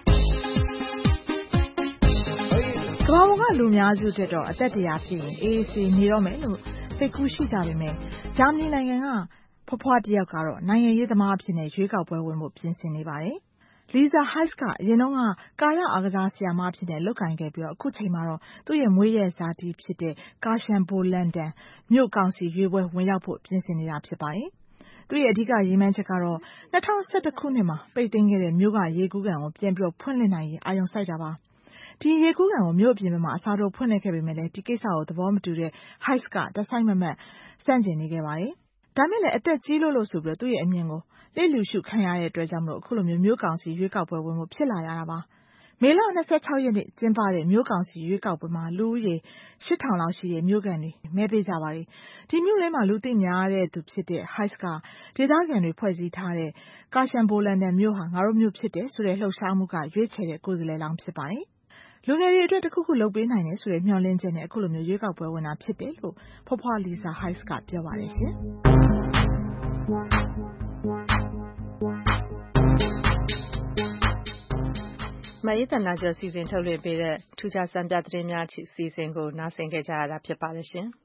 ကမ္ဘာပေါ်ကလူများစုအတွက်တော့အသက်100ဖြစ်ရင်အေးအေးဆေးနေတော့မယ်လို့စိတ်ကူးရှိကြပေမဲ့ဂျာမနီနိုင်ငံကဖွားဖွားတယောက်ကတော့နိုင်ငံရေးသမားအဖြစ်နဲ့ရွေးကောက်ပွဲဝင်ဖို့ပြင်ဆင်နေပါတယ်။ Lisa Heiss ကအရင်တော့ကာယအားကစားဆရာမအဖြစ်နဲ့လုပ်ကိုင်ခဲ့ပြီးတော့အခုချိန်မှာတော့သူ့ရဲ့မွေးရက်ဇာတိဖြစ်တဲ့ကာရှန်ဘိုလန်ဒန်မြို့ကောင်စီရွေးပွဲဝင်ရောက်ဖို့ပြင်ဆင်နေတာဖြစ်ပါတယ်။သူ့ရဲ့အဓိကရည်မှန်းချက်ကတော့2011ခုနှစ်မှာပိတ်သိမ်းခဲ့တဲ့မြို့ကရေကူးကန်ကိုပြန်ပြီးဖွင့်လှစ်နိုင်ရေးအာရုံစိုက်တာပါ။ဒီရေကူးကန်ကိုမြို့အပြင်ဘက်မှာအစားထိုးဖွင့်လှစ်ခဲ့ပေမဲ့လည်းဒီကိစ္စကိုသဘောမတူတဲ့ Heiss ကတစိုက်မမတ်ဆန့်ကျင်နေခဲ့ပါတယ်။ဒါမဲ့လည်းအသက်ကြီးလို့ဆိုပြီးသူ့ရဲ့အမြင်ကိုလစ်လျူရှုခံရတဲ့အတွက်ကြောင့်အခုလိုမြို့ကောင်စီရွေးကောက်ပွဲဝင်ဖို့ဖြစ်လာရတာပါ။မေလ26ရက်နေ့ကျင်းပတဲ့မြို့ကောင်စီရွေးကောက်ပွဲမှာလူဦးရေ8000လောက်ရှိတဲ့မြို့ကန်တွေမဲပေးကြပါတယ်။ဒီမြို့ထဲမှာလူသိများတဲ့သူဖြစ်တဲ့ Heiss ကဒေသခံတွေဖွဲ့စည်းထားတဲ့ကာရှန်ဘိုလန်ဒန်မြို့ဟာငါတို့မြို့ဖြစ်တယ်ဆိုတဲ့လှုပ်ရှားမှုကရွေးချယ်တဲ့ကိုယ်စားလှယ်လောင်းဖြစ်ပါတယ်။လူငယ်တွေအတွက်တစ်ခုခုလုပ်ပေးနိုင်တယ်ဆိုတဲ့မျှော်လင့်ချက်နဲ့အခုလိုမျိုးရွေးကောက်ပွဲဝင်တာဖြစ်တယ်လို့ဖွားဖွား Lisa Heiss ကပြောပါတယ်ရှင်။မအေးသန္တာကျော်စီစဉ်ထုတ်လွှင့်ပေးတဲ့ထူးခြားစံပြသတင်းများအစီအစဉ်ကိုနားဆင်ခဲ့ကြရတာဖြစ်ပါတယ်ရှင်။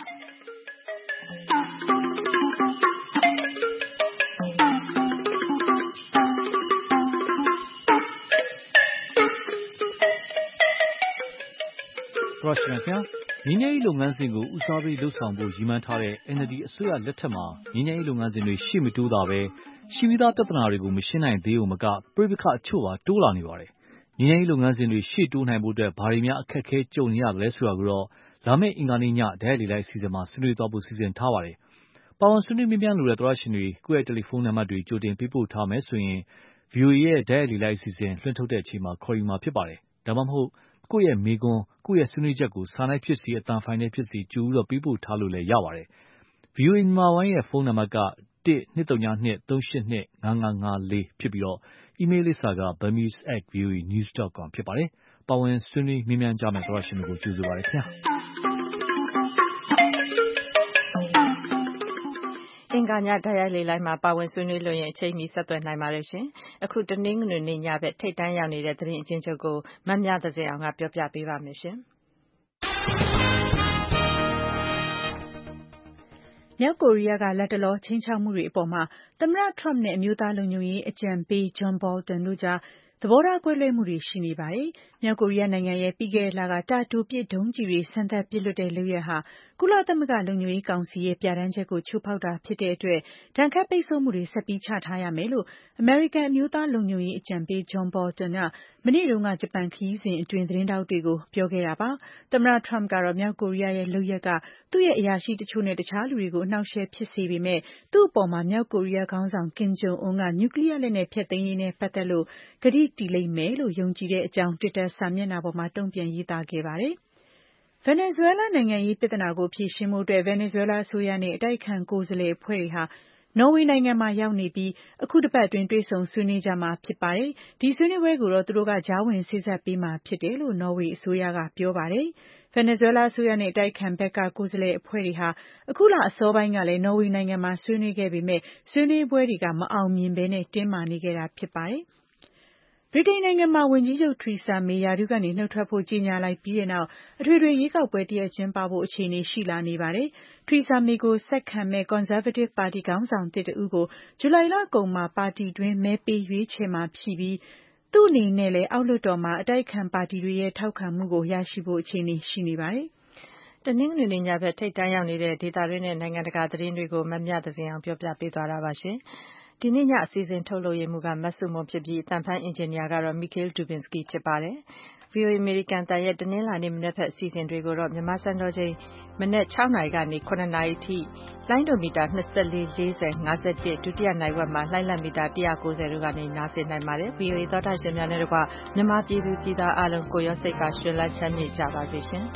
ပရော့ရှင်ခင်ဗျာငြိမ်းချမ်းရေးလုပ်ငန်းစဉ်ကိုဦးစားပေးလှုပ်ဆောင်ဖို့ရည်မှန်းထားတဲ့ NLD အစိုးရလက်ထက်မှာငြိမ်းချမ်းရေးလုပ်ငန်းစဉ်တွေရှေ့မတိုးတာပဲရှိပြီးသားပြဿနာတွေကိုမရှင်းနိုင်သေးုံမကပဋိပက္ခအချို့ပါတိုးလာနေပါတယ်။ငြိမ်းချမ်းရေးလုပ်ငန်းစဉ်တွေရှေ့တိုးနိုင်ဖို့အတွက်ဘာတွေများအခက်အခဲကြုံနေရသလဲဆိုတာကိုတော့လာမယ့်အင်္ဂါနေ့ညဒဲလီလိုက်အစီအစဉ်မှာဆွေးနွေးသွားဖို့စီစဉ်ထားပါတယ်။ပါဝင်ဆွေးနွေးမြန်းပြလိုတဲ့သောရရှင်တွေကိုယ့်ရဲ့တယ်လီဖုန်းနံပါတ်တွေကြိုတင်ပေးပို့ထားမယ်ဆိုရင် VOA ရဲ့ဒဲလီလိုက်အစီအစဉ်လွှင့်ထုတ်တဲ့အချိန်မှာခေါ်ယူမှာဖြစ်ပါတယ်။ဒါမှမဟုတ်ကိုယ့်ရဲ့မေးခွန်းကိုယ့်ရဲ့ဆွေးနွေးချက်ကိုစာနဲ့ဖြစ်စီအသံဖိုင်နဲ့ဖြစ်စီကြိုပြီးပေးပို့ထားလို့လည်းရပါတယ်။ VOA မြန်မာပိုင်းရဲ့ဖုန်းနံပါတ်က1-202-382-5554ဖြစ်ပြီးအီးမေးလ်လိပ်စာက burmese@voanews.com ဖြစ်ပါတယ်။ပါဝင်ဆွေးနွေးမြန်းပြကြမယ့်သောရရှင်တွေကိုကြိုဆိုပါရစေခင်ဗျာ။အင်္ဂါညဓာတ်ရိုက်လေလိုင်းမှာပါဝင်ဆွေးနွေးလို့ရင်အချိန်မီဆက်သွယ်နိုင်ပါတယ်ရှင်။အခုတနင်္ဂနွေနေ့ညဘက်ထိပ်တန်းရောက်နေတဲ့သတင်းအကျဉ်းချုပ်ကိုမမြသဇင်အောင်ကပြောပြပေးပါမယ်ရှင်။မြောက်ကိုရီးယားကလတ်တလောခြိမ်းခြောက်မှုတွေအပေါ်မှာသမ္မတ Trump နဲ့အမျိုးသားလုံခြုံရေးအကြံပေး John Bolton တို့ကြားသဘောထားကွဲလွဲမှုတွေရှိနေပါတယ်။မြောက်ကိုရီးယားနိုင်ငံရဲ့ပြီးခဲ့တဲ့လကတာတိုပစ်ဒုံးကျည်တွေစမ်းသပ်ပစ်လွှတ်တဲ့လုပ်ရပ်ဟာကုလသမဂ္ဂလုံခြုံရေးကောင်စီရဲ့ပြဋ္ဌာန်းချက်ကိုချိုးဖောက်တာဖြစ်တဲ့အတွက်ဒဏ်ခတ်ပိတ်ဆို့မှုတွေဆက်ပြီးချထားရမယ်လို့အမေရိကန်အမျိုးသားလုံခြုံရေးအကြံပေး John Bolton ကမနေ့တုန်းကဂျပန်ခရီးစဉ်အတွင်းသတင်းထောက်တွေကိုပြောခဲ့တာပါ။သမ္မတ Trump ကတော့မြောက်ကိုရီးယားရဲ့လုပ်ရပ်ကသူ့ရဲ့အရာရှိတချို့နဲ့တခြားလူတွေကိုအနှောင့်အယှက်ဖြစ်စေပေမဲ့သူ့အပေါ်မှာမြောက်ကိုရီးယားခေါင်းဆောင် Kim Jong Un ကနျူကလ িয়ার လက်နက်ဖျက်သိမ်းရေးနဲ့ပတ်သက်လို့ကတိတည်လိမ့်မယ်လို့ယုံကြည်တဲ့အကြောင်း Twitter စာမျက်နှာပေါ်မှာတုံ့ပြန်ရေးသားခဲ့ပါတယ်။ ဗင်နီဇွဲလားနိုင်ငံရေးပြဿနာကိုဖြေရှင်းဖို့အတွက်ဗင်နီဇွဲလားအစိုးရနဲ့အတိုက်အခံကိုယ်စားလှယ်အဖွဲ့တွေဟာနော်ဝေနိုင်ငံမှာရောက်နေပြီးအခုတစ်ပတ်အတွင်းတွေ့ဆုံဆွေးနွေးကြမှာဖြစ်ပါတယ်။ဒီဆွေးနွေးပွဲကိုတော့သူတို့ကကြားဝင်စေ့စပ်ပေးမှာဖြစ်တယ်လို့နော်ဝေအစိုးရကပြောပါတယ်။ဗင်နီဇွဲလားအစိုးရနဲ့အတိုက်အခံဘက်ကကိုယ်စားလှယ်အဖွဲ့တွေဟာအခုလအစောပိုင်းကလည်းနော်ဝေနိုင်ငံမှာဆွေးနွေးခဲ့ပေမဲ့ဆွေးနွေးပွဲတွေကမအောင်မြင်ဘဲနဲ့တင်းမာနေခဲ့တာဖြစ်ပါတယ်။ဗြိတိန်နိုင်ငံမှာဝန်ကြီးချုပ် Theresa May ရာထူးကနေနှုတ်ထွက်ဖို့ကြေညာလိုက်ပြီးတဲ့နောက်အထွေထွေရွေးကောက်ပွဲတစ်ရပ်ကျင်းပဖို့အခြေအနေရှိလာနေပါတယ်။ Theresa May ကိုဆက်ခံမယ့် Conservative ပါတီခေါင်းဆောင်သစ်တစ်ဦးကိုဇူလိုင်လကုန်မှာပါတီတွင်းမဲပေးရွေးချယ်မှာဖြစ်ပြီးသူ့အနေနဲ့လည်းအောက်လွှတ်တော်မှာအတိုက်အခံပါတီတွေရဲ့ထောက်ခံမှုကိုရရှိဖို့အခြေအနေရှိနေပါတယ်။တနင်္ဂနွေနေ့ညဘက်ထိပ်တန်းရောက်နေတဲ့ဒေသတွင်းနဲ့နိုင်ငံတကာသတင်းတွေကိုမမြသဇင်အောင်ပြောပြပေးသွားတာပါရှင်။ဒီနေ့ညအစီအစဉ်ထုတ်လုပ်ရေးမှူးကမဆုမွန်ဖြစ်ပြီးအသံဖိုင်းအင်ဂျင်နီယာကတော့ Mikhail Dubinsky ဖြစ်ပါတယ်။ VOA အမေရိကန်အသံရဲ့တနင်္လာနေ့မနက်ဖက်အစီအစဉ်တွေကိုတော့မြန်မာစံတော်ချိန်မနက်6နာရီကနေ9နာရီအထိလိုင်းဒိုမီတာ24 40 51ဒုတိယနိုင်ဝက်မှာလိုင်းလံမီတာ190တို့ကနေနားဆင်နိုင်ပါတယ်။ VOA သောတာရှင်များနဲ့တကွမြန်မာပြည်သူပြည်သားအားလုံးကိုရောစိတ်ပါရှင်လန်းချမ်းမြေ့ကြပါစေရှင်။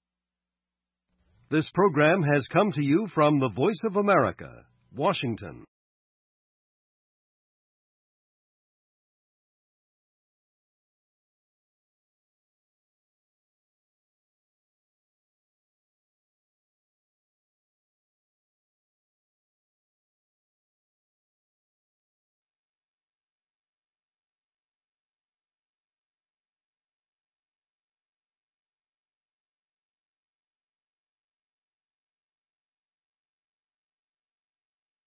This program has come to you from the Voice of America, Washington.